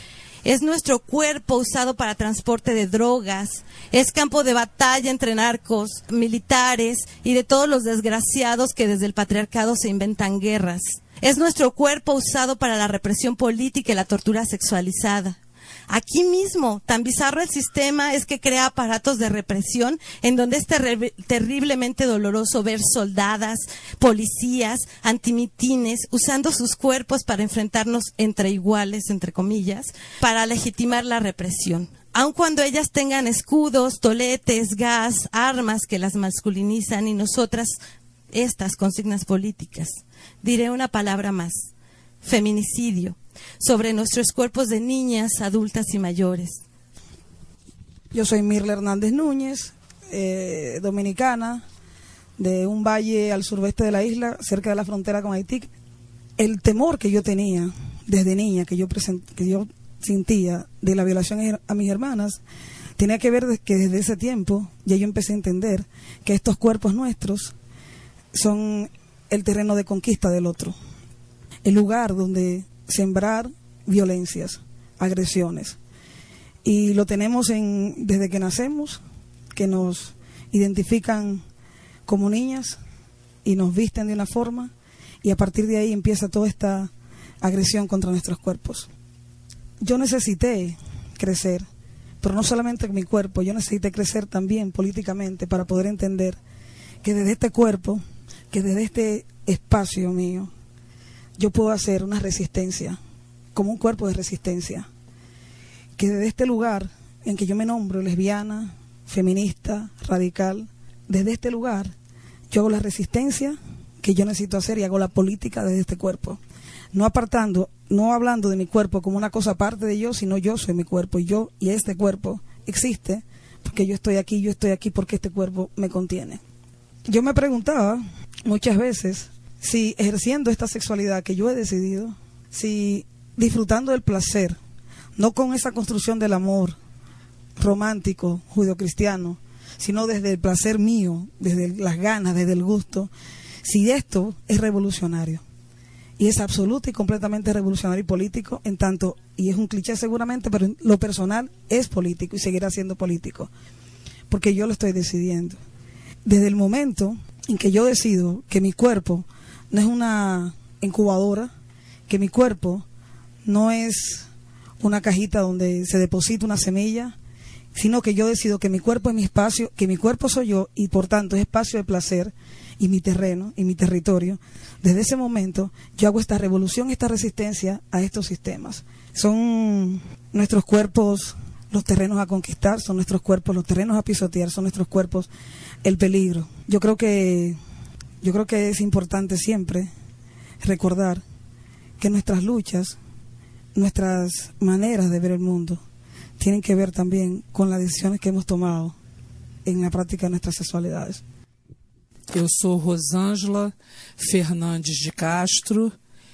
Es nuestro cuerpo usado para transporte de drogas, es campo de batalla entre narcos, militares y de todos los desgraciados que desde el patriarcado se inventan guerras. Es nuestro cuerpo usado para la represión política y la tortura sexualizada. Aquí mismo, tan bizarro el sistema es que crea aparatos de represión en donde es terri- terriblemente doloroso ver soldadas, policías, antimitines usando sus cuerpos para enfrentarnos entre iguales, entre comillas, para legitimar la represión. Aun cuando ellas tengan escudos, toletes, gas, armas que las masculinizan y nosotras estas consignas políticas. Diré una palabra más: feminicidio, sobre nuestros cuerpos de niñas, adultas y mayores. Yo soy Mirla Hernández Núñez, eh, dominicana, de un valle al suroeste de la isla, cerca de la frontera con Haití. El temor que yo tenía desde niña, que yo, present, que yo sentía de la violación a mis hermanas, tenía que ver que desde ese tiempo ya yo empecé a entender que estos cuerpos nuestros son el terreno de conquista del otro, el lugar donde sembrar violencias, agresiones. Y lo tenemos en, desde que nacemos, que nos identifican como niñas y nos visten de una forma, y a partir de ahí empieza toda esta agresión contra nuestros cuerpos. Yo necesité crecer, pero no solamente mi cuerpo, yo necesité crecer también políticamente para poder entender que desde este cuerpo, que desde este espacio mío, yo puedo hacer una resistencia, como un cuerpo de resistencia, que desde este lugar en que yo me nombro lesbiana, feminista, radical, desde este lugar yo hago la resistencia que yo necesito hacer y hago la política desde este cuerpo, no apartando, no hablando de mi cuerpo como una cosa aparte de yo, sino yo soy mi cuerpo, y yo y este cuerpo existe porque yo estoy aquí, yo estoy aquí porque este cuerpo me contiene. Yo me preguntaba muchas veces si ejerciendo esta sexualidad que yo he decidido, si disfrutando del placer, no con esa construcción del amor romántico, judeocristiano, sino desde el placer mío, desde las ganas, desde el gusto, si esto es revolucionario. Y es absoluto y completamente revolucionario y político, en tanto, y es un cliché seguramente, pero en lo personal es político y seguirá siendo político, porque yo lo estoy decidiendo. Desde el momento en que yo decido que mi cuerpo no es una incubadora, que mi cuerpo no es una cajita donde se deposita una semilla, sino que yo decido que mi cuerpo es mi espacio, que mi cuerpo soy yo y por tanto es espacio de placer y mi terreno y mi territorio. Desde ese momento yo hago esta revolución, esta resistencia a estos sistemas. Son nuestros cuerpos los terrenos a conquistar, son nuestros cuerpos los terrenos a pisotear, son nuestros cuerpos el peligro. Yo creo que yo creo que es importante siempre recordar que nuestras luchas, nuestras maneras de ver el mundo tienen que ver también con las decisiones que hemos tomado en la práctica de nuestras sexualidades. Eu sou Rosângela Fernandes de Castro,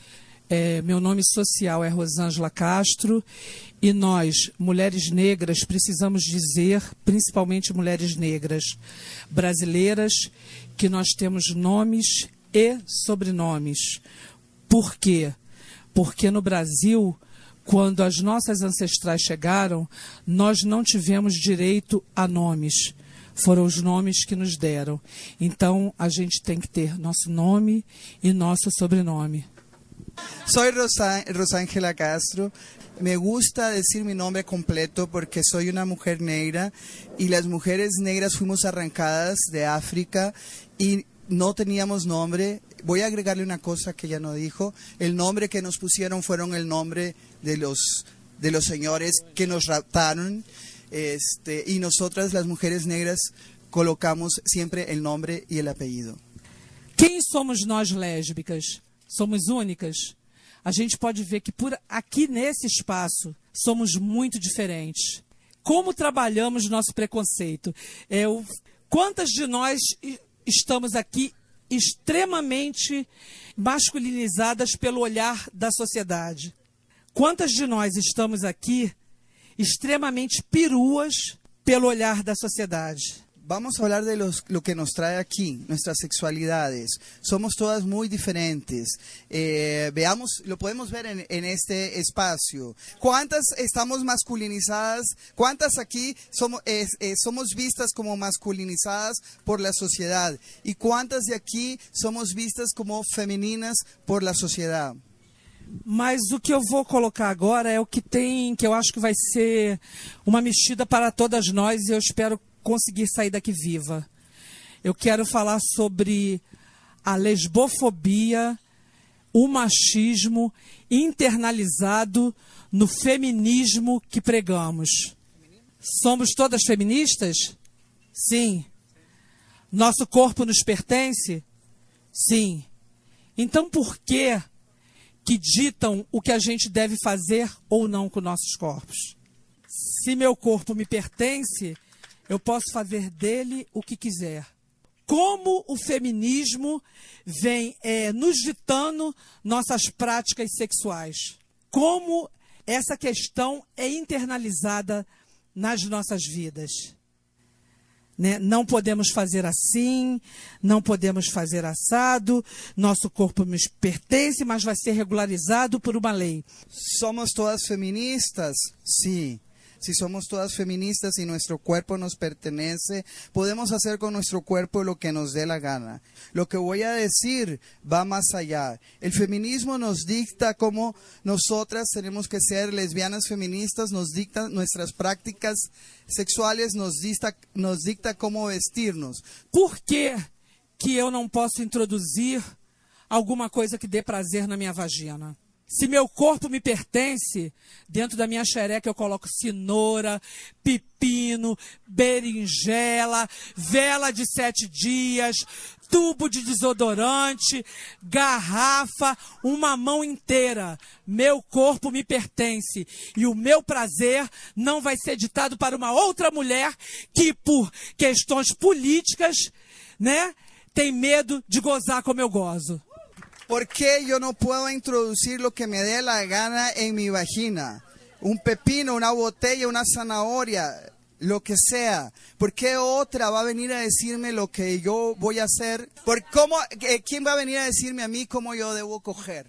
é, meu nome social é Rosângela Castro, e nós, mulheres negras, precisamos dizer, principalmente mulheres negras brasileiras, que nós temos nomes e sobrenomes. Por quê? Porque no Brasil, quando as nossas ancestrais chegaram, nós não tivemos direito a nomes. Foram os nomes que nos deram. Então, a gente tem que ter nosso nome e nosso sobrenome. Soy Rosa, Rosángela Castro. Me gusta decir mi nombre completo porque soy una mujer negra y las mujeres negras fuimos arrancadas de África y no teníamos nombre. Voy a agregarle una cosa que ella no dijo. El nombre que nos pusieron fueron el nombre de los, de los señores que nos raptaron. Este, y nosotras, las mujeres negras, colocamos siempre el nombre y el apellido. Quem somos nós lésbicas? Somos únicas? A gente pode ver que por aqui nesse espaço somos muito diferentes. Como trabalhamos nosso preconceito? É, o, quantas de nós estamos aqui extremamente masculinizadas pelo olhar da sociedade? Quantas de nós estamos aqui extremamente peruas pelo olhar da sociedade? Vamos a hablar de los, lo que nos trae aquí, nuestras sexualidades. Somos todas muy diferentes. Eh, veamos, lo podemos ver en, en este espacio. ¿Cuántas estamos masculinizadas? ¿Cuántas aquí somos, eh, eh, somos vistas como masculinizadas por la sociedad? ¿Y cuántas de aquí somos vistas como femeninas por la sociedad? Mas o que eu vou colocar agora é o que tem, que eu acho que vai ser uma mexida para todas nós e eu espero conseguir sair daqui viva. Eu quero falar sobre a lesbofobia, o machismo internalizado no feminismo que pregamos. Somos todas feministas? Sim. Nosso corpo nos pertence? Sim. Então por que que ditam o que a gente deve fazer ou não com nossos corpos? Se meu corpo me pertence, eu posso fazer dele o que quiser. Como o feminismo vem é, nos ditando nossas práticas sexuais. Como essa questão é internalizada nas nossas vidas. Né? Não podemos fazer assim, não podemos fazer assado, nosso corpo nos pertence, mas vai ser regularizado por uma lei. ¿Somos todas feministas? Sí. Si somos todas feministas y nuestro cuerpo nos pertenece, podemos hacer con nuestro cuerpo lo que nos dé la gana. Lo que voy a decir va más allá. El feminismo nos dicta cómo nosotras tenemos que ser lesbianas feministas, nos dicta nuestras prácticas sexuales, nos dicta, nos dicta cómo vestirnos. Por que que eu não posso introduzir alguma coisa que dê prazer na minha vagina? Se meu corpo me pertence, dentro da minha xereca eu coloco cenoura, pepino, berinjela, vela de sete dias, tubo de desodorante, garrafa, uma mão inteira. Meu corpo me pertence e o meu prazer não vai ser ditado para uma outra mulher que, por questões políticas, né, tem medo de gozar como eu gozo. ¿Por qué yo no puedo introducir lo que me dé la gana en mi vagina? Un pepino, una botella, una zanahoria, lo que sea. ¿Por qué otra va a venir a decirme lo que yo voy a hacer? ¿Por cómo, ¿Quién va a venir a decirme a mí cómo yo debo coger?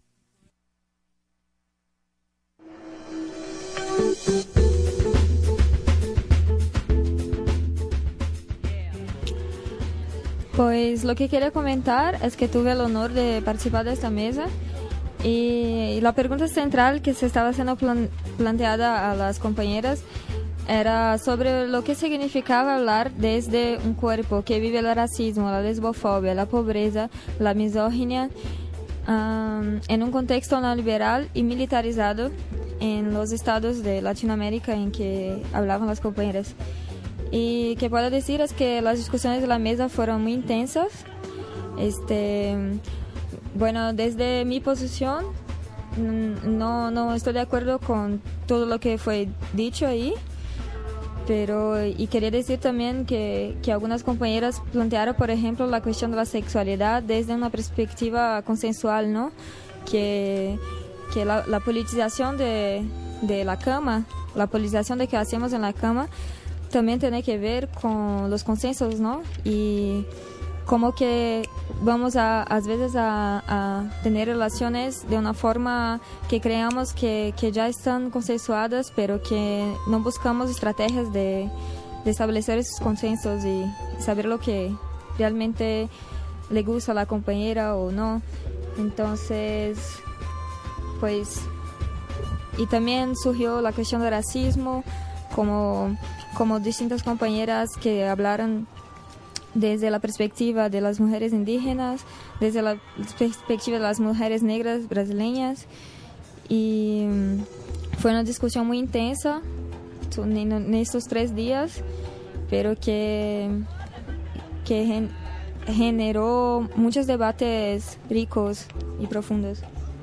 Pues lo que quería comentar es que tuve el honor de participar de esta mesa y la pregunta central que se estaba siendo plan planteada a las compañeras era sobre lo que significaba hablar desde un cuerpo que vive el racismo, la lesbofobia, la pobreza, la misoginia um, en un contexto neoliberal y militarizado en los estados de Latinoamérica en que hablaban las compañeras. Y que puedo decir es que las discusiones de la mesa fueron muy intensas. Este, bueno, desde mi posición no, no estoy de acuerdo con todo lo que fue dicho ahí, pero y quería decir también que, que algunas compañeras plantearon, por ejemplo, la cuestión de la sexualidad desde una perspectiva consensual, ¿no? Que, que la, la politización de, de la cama, la politización de que hacemos en la cama, también tiene que ver con los consensos, ¿no? Y como que vamos a, a veces a, a tener relaciones de una forma que creamos que, que ya están consensuadas, pero que no buscamos estrategias de, de establecer esos consensos y saber lo que realmente le gusta a la compañera o no. Entonces, pues, y también surgió la cuestión del racismo, como... como distintas compañeras que hablaron desde la perspectiva de las mujeres indígenas, desde la perspectiva de las mujeres negras brasileñas. Y fue una discusión muy intensa en estos tres días, pero que, que generó muchos debates ricos y profundos.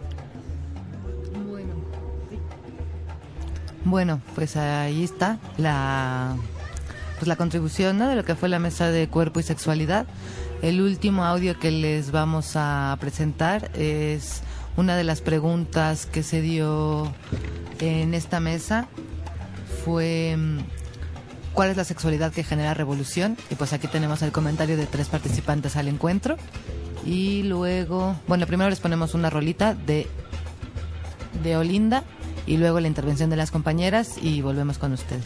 Bueno, pues ahí está la, pues la contribución, ¿no?, de lo que fue la mesa de cuerpo y sexualidad. El último audio que les vamos a presentar es una de las preguntas que se dio en esta mesa. Fue ¿cuál es la sexualidad que genera revolución? Y pues aquí tenemos el comentario de tres participantes al encuentro. Y luego, bueno, primero les ponemos una rolita de, de Olinda, y luego la intervención de las compañeras y volvemos con ustedes.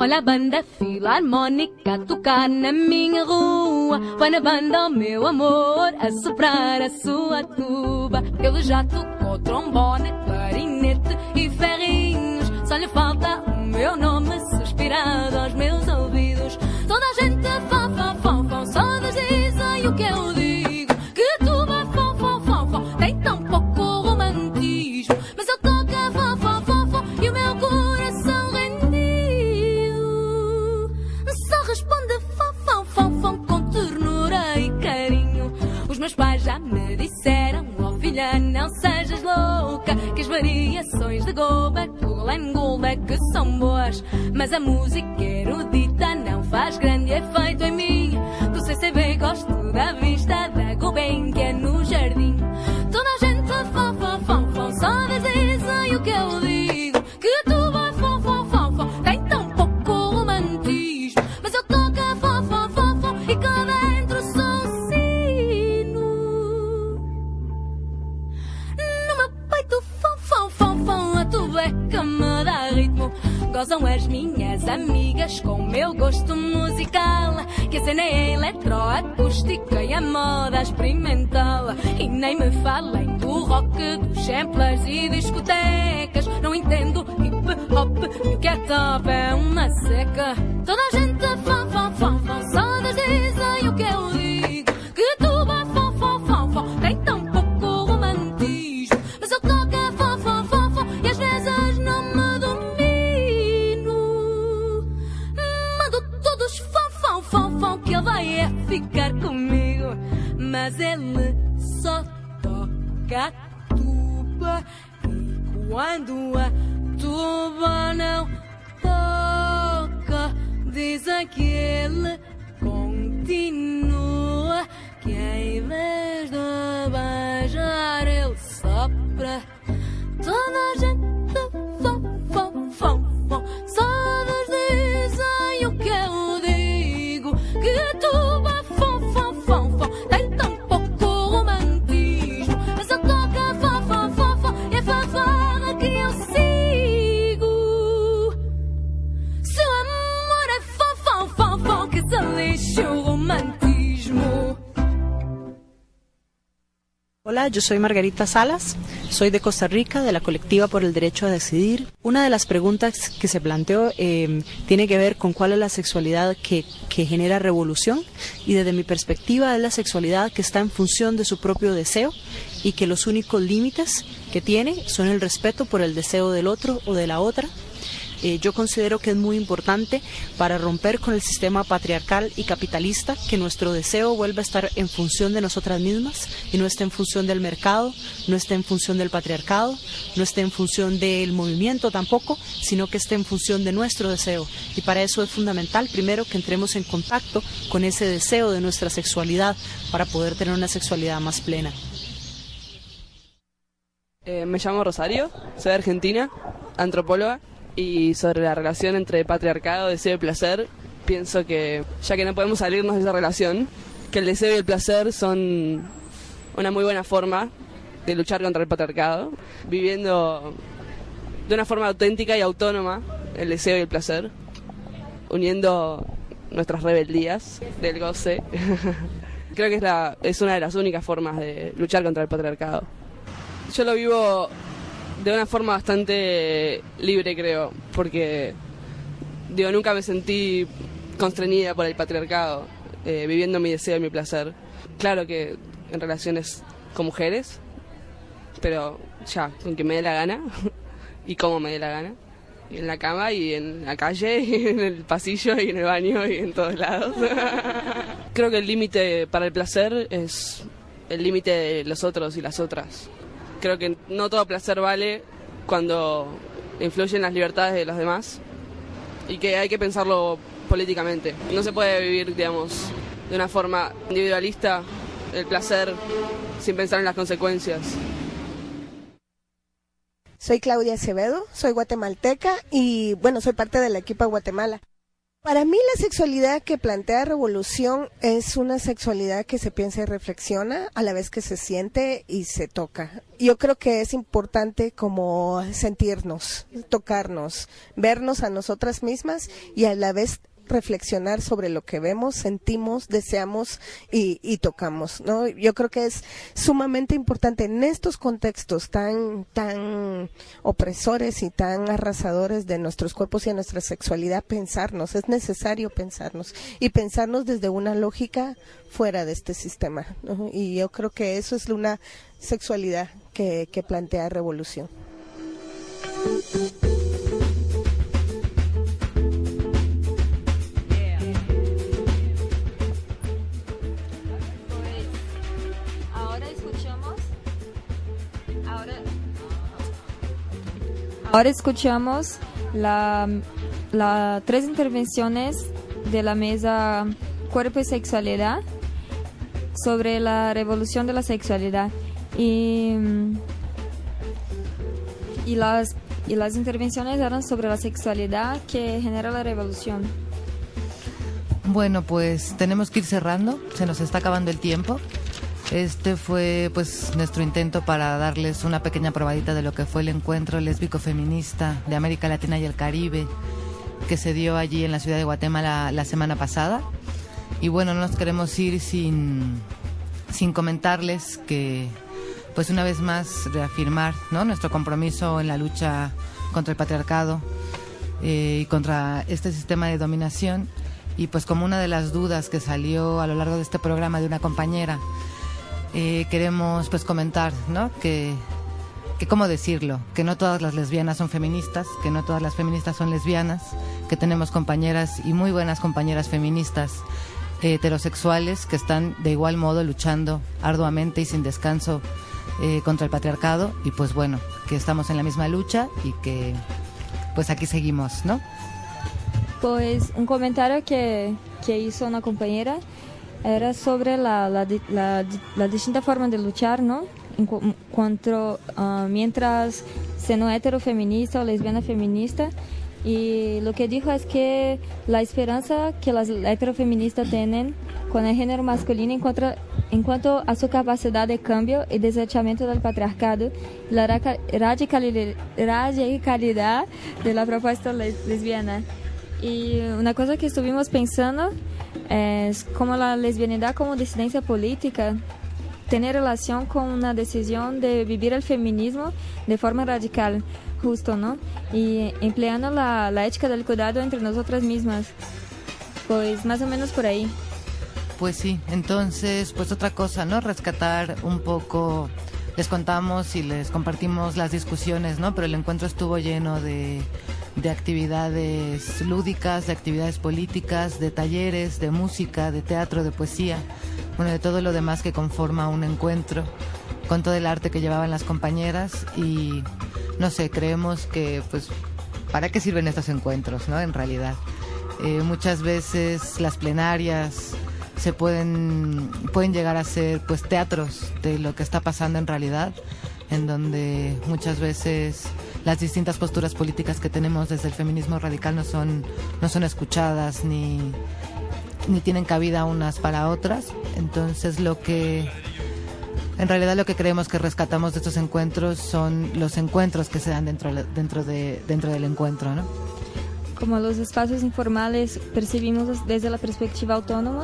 Olha a banda filarmónica a tocar na minha rua. Vai na banda, oh meu amor, a soprar a sua tuba. Ele já tocou trombone, clarinete e ferrinhos. Só lhe falta o meu nome suspirado aos meus ouvidos. Toda a gente fã, fã, fã, fã, só dizem o que eu digo. Que tuba, fã, fã, fã, fã, tem tão pouco romantismo. Mas eu toco a fã, fã, fã, fã, e o meu coração rendido só responde fã, fã, fã, fã, com ternura e carinho. Os meus pais já me disseram: oh filha, não sejas louca, que as variações de Goldberg, Glenn Goldberg que são boas, mas a música erudita não faz grande efeito em mim. Do C C B gosto da vista da Gulbenkian no jardim. Toda a gente fã, fã, fã, fã, só dizem o que eu digo. Que tu vai fã, fã, fã, fã, tem tão pouco romantismo. Mas eu toco a fã, fã, fã, fã, e cá dentro sou um sino. No meu peito fã, fã, fã, fã, a tu é que me dá ritmo. Gozam as minhas amigas com o meu gosto musical, que a cena é eletroacústica e a moda experimental. E nem me falem do rock, dos samplers e discotecas. Não entendo hip hop e o que é top é uma seca. Toda a gente fã, fã, fã, fã, só dizem o que eu digo. Que tu vai fã, fã, fã, fã, tem tão pouco romantismo. Mas eu toco a fã, fã, fã, fã, e às vezes não me domino. Todos fã, fã, fã, fã, que ele vai é ficar comigo. Mas ele só toca a tuba, e quando a tuba não toca, dizem que ele continua, que em vez de beijar ele sopra. Toda a gente fã, fã, fã, fã, só dizem o que eu digo. Que tu vai fã, fã, fã, fã, tem tão pouco romantismo. Mas eu toco a fã, fã, fã, fã, e a fanfarra que eu sigo. Se o amor é fã, fã, fã, fã, que se lixe o romantismo. Hola, yo soy Margarita Salas, soy de Costa Rica, de la colectiva por el derecho a decidir. Una de las preguntas que se planteó eh, tiene que ver con cuál es la sexualidad que, que genera revolución, y desde mi perspectiva es la sexualidad que está en función de su propio deseo y que los únicos límites que tiene son el respeto por el deseo del otro o de la otra. Eh, yo considero que es muy importante para romper con el sistema patriarcal y capitalista que nuestro deseo vuelva a estar en función de nosotras mismas y no esté en función del mercado, no esté en función del patriarcado, no esté en función del movimiento tampoco, sino que esté en función de nuestro deseo. Y para eso es fundamental, primero, que entremos en contacto con ese deseo de nuestra sexualidad para poder tener una sexualidad más plena. Eh, me llamo Rosario, soy argentina, antropóloga. Y sobre la relación entre patriarcado, deseo y placer, pienso que, ya que no podemos salirnos de esa relación, que el deseo y el placer son una muy buena forma de luchar contra el patriarcado, viviendo de una forma auténtica y autónoma el deseo y el placer, uniendo nuestras rebeldías del goce. Creo que es, la, es una de las únicas formas de luchar contra el patriarcado. Yo lo vivo de una forma bastante libre, creo, porque digo, nunca me sentí constreñida por el patriarcado, eh, viviendo mi deseo y mi placer. Claro que en relaciones con mujeres, pero ya, con que me dé la gana y cómo me dé la gana. Y en la cama y en la calle y en el pasillo y en el baño y en todos lados. Creo que el límite para el placer es el límite de los otros y las otras. Creo que no todo placer vale cuando influyen las libertades de los demás y que hay que pensarlo políticamente. No se puede vivir, digamos, de una forma individualista el placer sin pensar en las consecuencias. Soy Claudia Acevedo, soy guatemalteca y, bueno, soy parte del equipo de Guatemala. Para mí la sexualidad que plantea Revolución es una sexualidad que se piensa y reflexiona a la vez que se siente y se toca. Yo creo que es importante como sentirnos, tocarnos, vernos a nosotras mismas y a la vez reflexionar sobre lo que vemos, sentimos, deseamos y, y tocamos, ¿no? Yo creo que es sumamente importante en estos contextos tan, tan opresores y tan arrasadores de nuestros cuerpos y de nuestra sexualidad pensarnos, es necesario pensarnos y pensarnos desde una lógica fuera de este sistema, ¿no? Y yo creo que eso es una sexualidad que, que plantea Revolución. Ahora escuchamos la, la tres intervenciones de la mesa Cuerpo y Sexualidad sobre la revolución de la sexualidad y, y, las, y las intervenciones eran sobre la sexualidad que genera la revolución. Bueno, pues tenemos que ir cerrando, se nos está acabando el tiempo. Este fue pues nuestro intento para darles una pequeña probadita de lo que fue el encuentro lésbico feminista de América Latina y el Caribe que se dio allí en la ciudad de Guatemala la, la semana pasada. Y bueno, no nos queremos ir sin, sin comentarles que pues una vez más reafirmar, ¿no?, nuestro compromiso en la lucha contra el patriarcado eh, y contra este sistema de dominación. Y pues como una de las dudas que salió a lo largo de este programa de una compañera, Eh, queremos pues comentar, ¿no?, que, que cómo decirlo, que no todas las lesbianas son feministas, que no todas las feministas son lesbianas, que tenemos compañeras y muy buenas compañeras feministas eh, heterosexuales que están de igual modo luchando arduamente y sin descanso eh, contra el patriarcado y pues bueno, que estamos en la misma lucha y que pues aquí seguimos, ¿no? Pues un comentario que, que hizo una compañera era sobre la, la, la, la distinta forma de luchar, ¿no? En cu cuanto, uh, mientras siendo heterofeminista o lesbiana feminista, y lo que dijo es que la esperanza que las heterofeministas tienen con el género masculino en cuanto, en cuanto a su capacidad de cambio y desechamiento del patriarcado, la radicalidad, radicalidad de la propuesta lesbiana. Y una cosa que estuvimos pensando es cómo la lesbianidad como disidencia política tiene relación con una decisión de vivir el feminismo de forma radical, justo, ¿no? Y empleando la, la ética del cuidado entre nosotras mismas. Pues más o menos por ahí. Pues sí, entonces, pues otra cosa, ¿no? Rescatar un poco, les contamos y les compartimos las discusiones, ¿no? Pero el encuentro estuvo lleno de... de actividades lúdicas, de actividades políticas, de talleres, de música, de teatro, de poesía, bueno, de todo lo demás que conforma un encuentro, con todo el arte que llevaban las compañeras y, no sé, creemos que, pues, ¿para qué sirven estos encuentros, no? En realidad, eh, muchas veces las plenarias se pueden, pueden llegar a ser, pues, teatros de lo que está pasando en realidad, en donde muchas veces las distintas posturas políticas que tenemos desde el feminismo radical no son, no son escuchadas ni, ni tienen cabida unas para otras. Entonces lo que, en realidad lo que creemos que rescatamos de estos encuentros son los encuentros que se dan dentro, dentro, de, dentro del encuentro, ¿no? Como los espacios informales percibimos desde la perspectiva autónoma,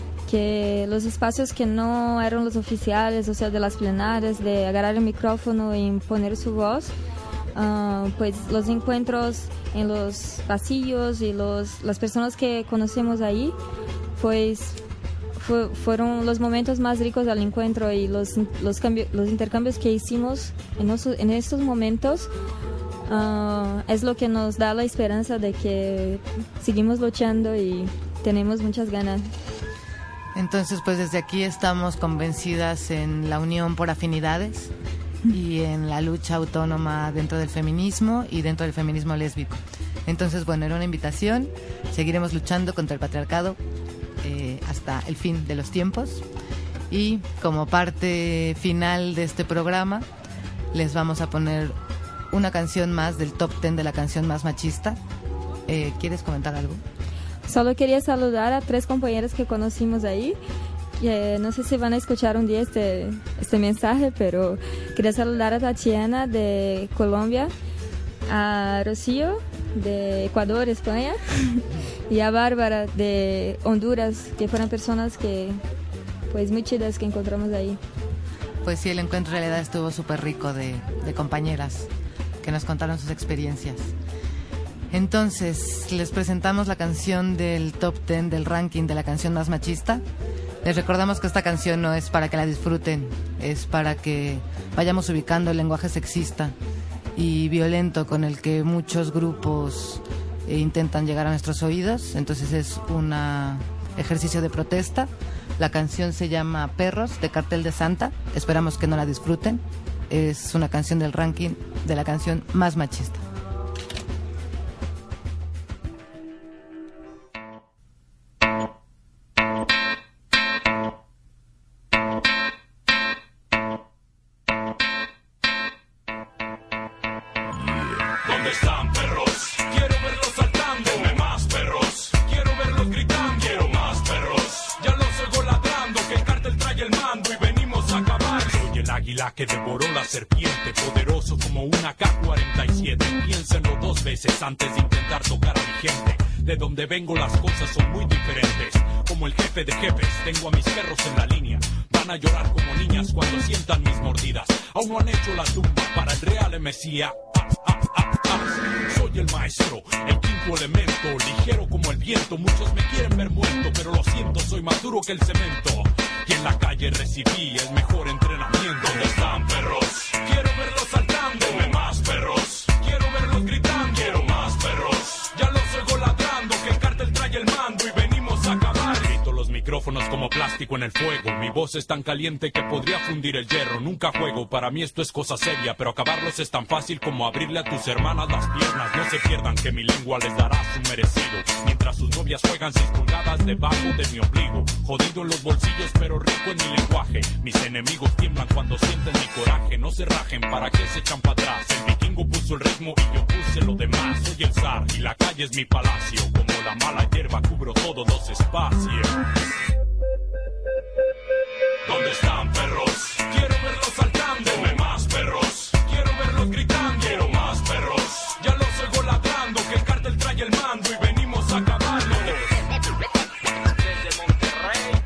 que los espacios que no eran los oficiales, o sea, de las plenarias, de agarrar el micrófono y imponer su voz, Uh, pues los encuentros en los pasillos y los, las personas que conocemos ahí, pues fue, fueron los momentos más ricos del encuentro y los, los, cambios, los intercambios que hicimos en, oso, en estos momentos uh, es lo que nos da la esperanza de que seguimos luchando y tenemos muchas ganas. Entonces, pues desde aquí estamos convencidas en la unión por afinidades y en la lucha autónoma dentro del feminismo y dentro del feminismo lésbico. Entonces, bueno, era una invitación, seguiremos luchando contra el patriarcado eh, hasta el fin de los tiempos y como parte final de este programa les vamos a poner una canción más del top ten de la canción más machista. Eh, ¿Quieres comentar algo? Solo quería saludar a tres compañeras que conocimos ahí. Eh, no sé si van a escuchar un día este, este mensaje, pero quería saludar a Tatiana de Colombia, a Rocío de Ecuador, España, y a Bárbara de Honduras, que fueron personas que, pues, muy chidas que encontramos ahí. Pues sí, el encuentro en realidad estuvo súper rico de, de compañeras que nos contaron sus experiencias. Entonces, les presentamos la canción del top diez del ranking de la canción más machista. Les recordamos que esta canción no es para que la disfruten, es para que vayamos ubicando el lenguaje sexista y violento con el que muchos grupos eh, intentan llegar a nuestros oídos. Entonces es un ejercicio de protesta. La canción se llama Perros, de Cartel de Santa. Esperamos que no la disfruten. Es una canción del ranking de la canción más machista. ¿Dónde están, perros? Quiero verlos saltando. Deme más, perros. Quiero verlos gritando. Quiero más, perros. Ya los oigo ladrando, que el cártel trae el mando y venimos a acabar. Soy el águila que devoró la serpiente, poderoso como una K cuarenta y siete. Piénsenlo dos veces antes de intentar tocar a mi gente. De donde vengo las cosas son muy diferentes. Como el jefe de jefes, tengo a mis perros en la línea. Van a llorar como niñas cuando sientan mis mordidas. Aún no han hecho la tumba para el real Mesías. Soy el maestro, el quinto elemento, ligero como el viento. Muchos me quieren ver muerto, pero lo siento, soy más duro que el cemento. Y en la calle recibí el mejor entrenamiento. ¿Dónde están, perros? Quiero verlos saltando. Deme más, perros. Quiero verlos gritando. Quiero más, perros. Ya los oigo ladrando, que el cártel trae el mando y venimos a acabar. Grito los micrófonos como plástico en el fuego. Mi voz es tan caliente que podría fundir el hierro. Nunca juego, para mí esto es cosa seria, pero acabarlos es tan fácil como abrirle a tus hermanas las piernas. No se pierdan que mi lengua les dará su merecido, mientras sus novias juegan seis pulgadas debajo de mi ombligo. Jodido en los bolsillos pero rico en mi lenguaje. Mis enemigos tiemblan cuando sienten mi coraje. No se rajen, para que se echan para atrás. El vikingo puso el ritmo y yo puse lo demás. Soy el zar y la calle es mi palacio. Como la mala hierba cubro todos los espacios. ¿Dónde están, perros? Quiero verlos saltando. Deme más, perros. Quiero verlos gritando. Quiero más, perros. Ya los oigo ladrando, que el cártel trae el mando y venimos a acabarlo. Desde Monterrey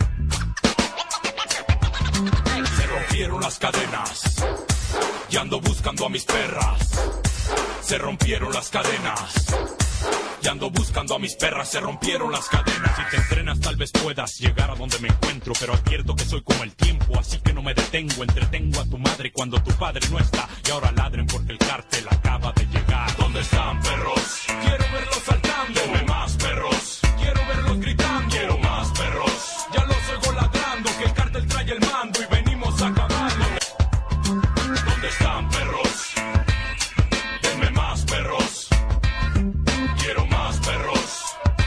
se rompieron las cadenas y ando buscando a mis perras. Se rompieron las cadenas y ando buscando a mis perras. Se rompieron las cadenas. Si te entrenas tal vez puedas llegar a donde me encuentro, pero advierto que soy como el tiempo, así que no me detengo. Entretengo a tu madre cuando tu padre no está, y ahora ladren porque el cártel acaba de llegar. ¿Dónde están, perros? Quiero verlos saltando. Deme más, perros. Quiero verlos gritando. Quiero más, perros. Ya los oigo ladrando, que el cártel trae el mando y venimos a acabarlo. ¿Dónde están, perros? Denme más, perros. Quiero más, perros.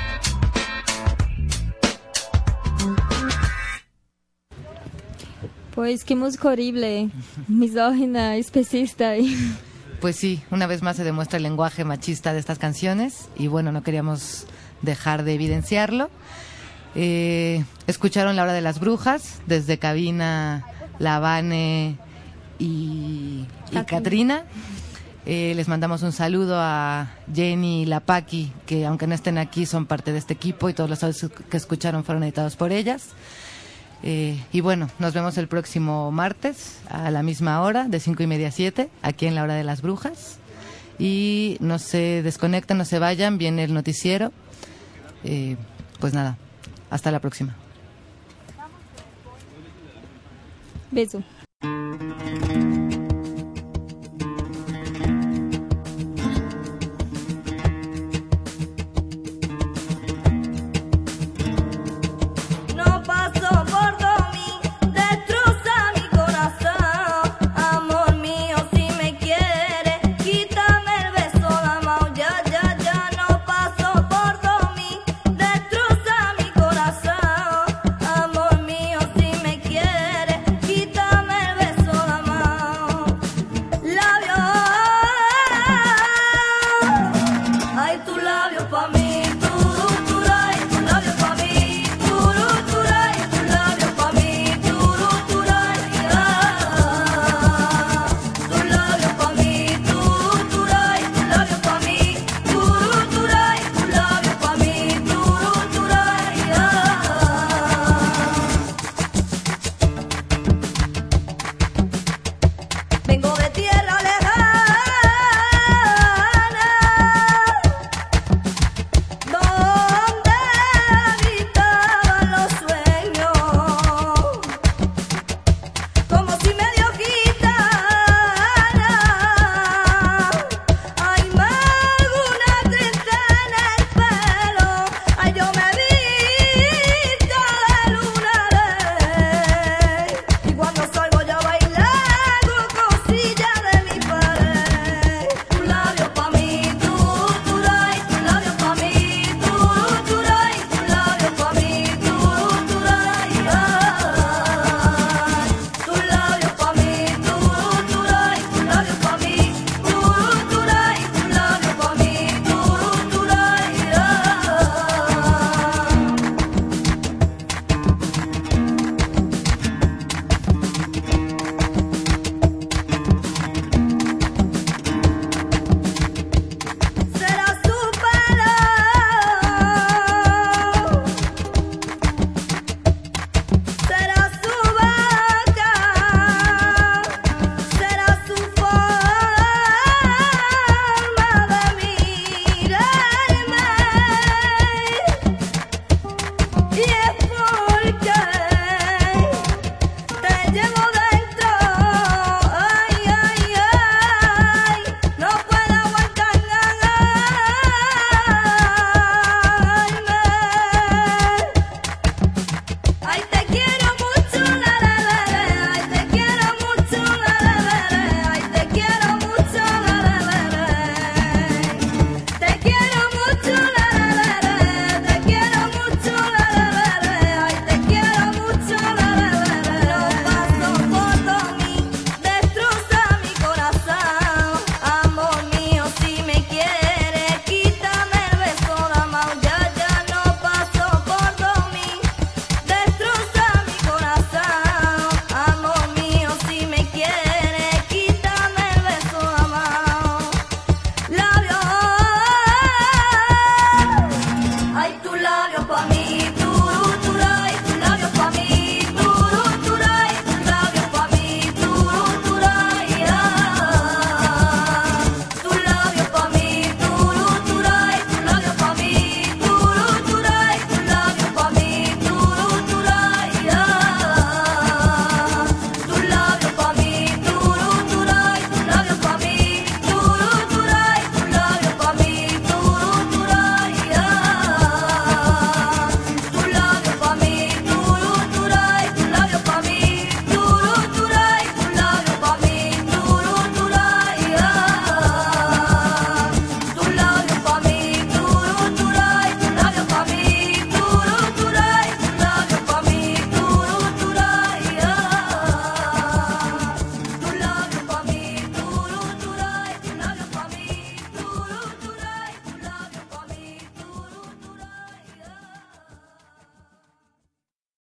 Pues qué música horrible, misógina, especista. Y... Pues sí, una vez más se demuestra el lenguaje machista de estas canciones y bueno, no queríamos dejar de evidenciarlo. Eh, escucharon La Hora de las Brujas, desde cabina La Vane y, y Katrina. Eh, les mandamos un saludo a Jenny y la Paqui, que aunque no estén aquí son parte de este equipo y todos los audios que escucharon fueron editados por ellas. Eh, y bueno, nos vemos el próximo martes a la misma hora, de cinco y media a siete, aquí en La Hora de las Brujas. Y no se desconecten, no se vayan, viene el noticiero. Eh, pues nada, hasta la próxima. Beso.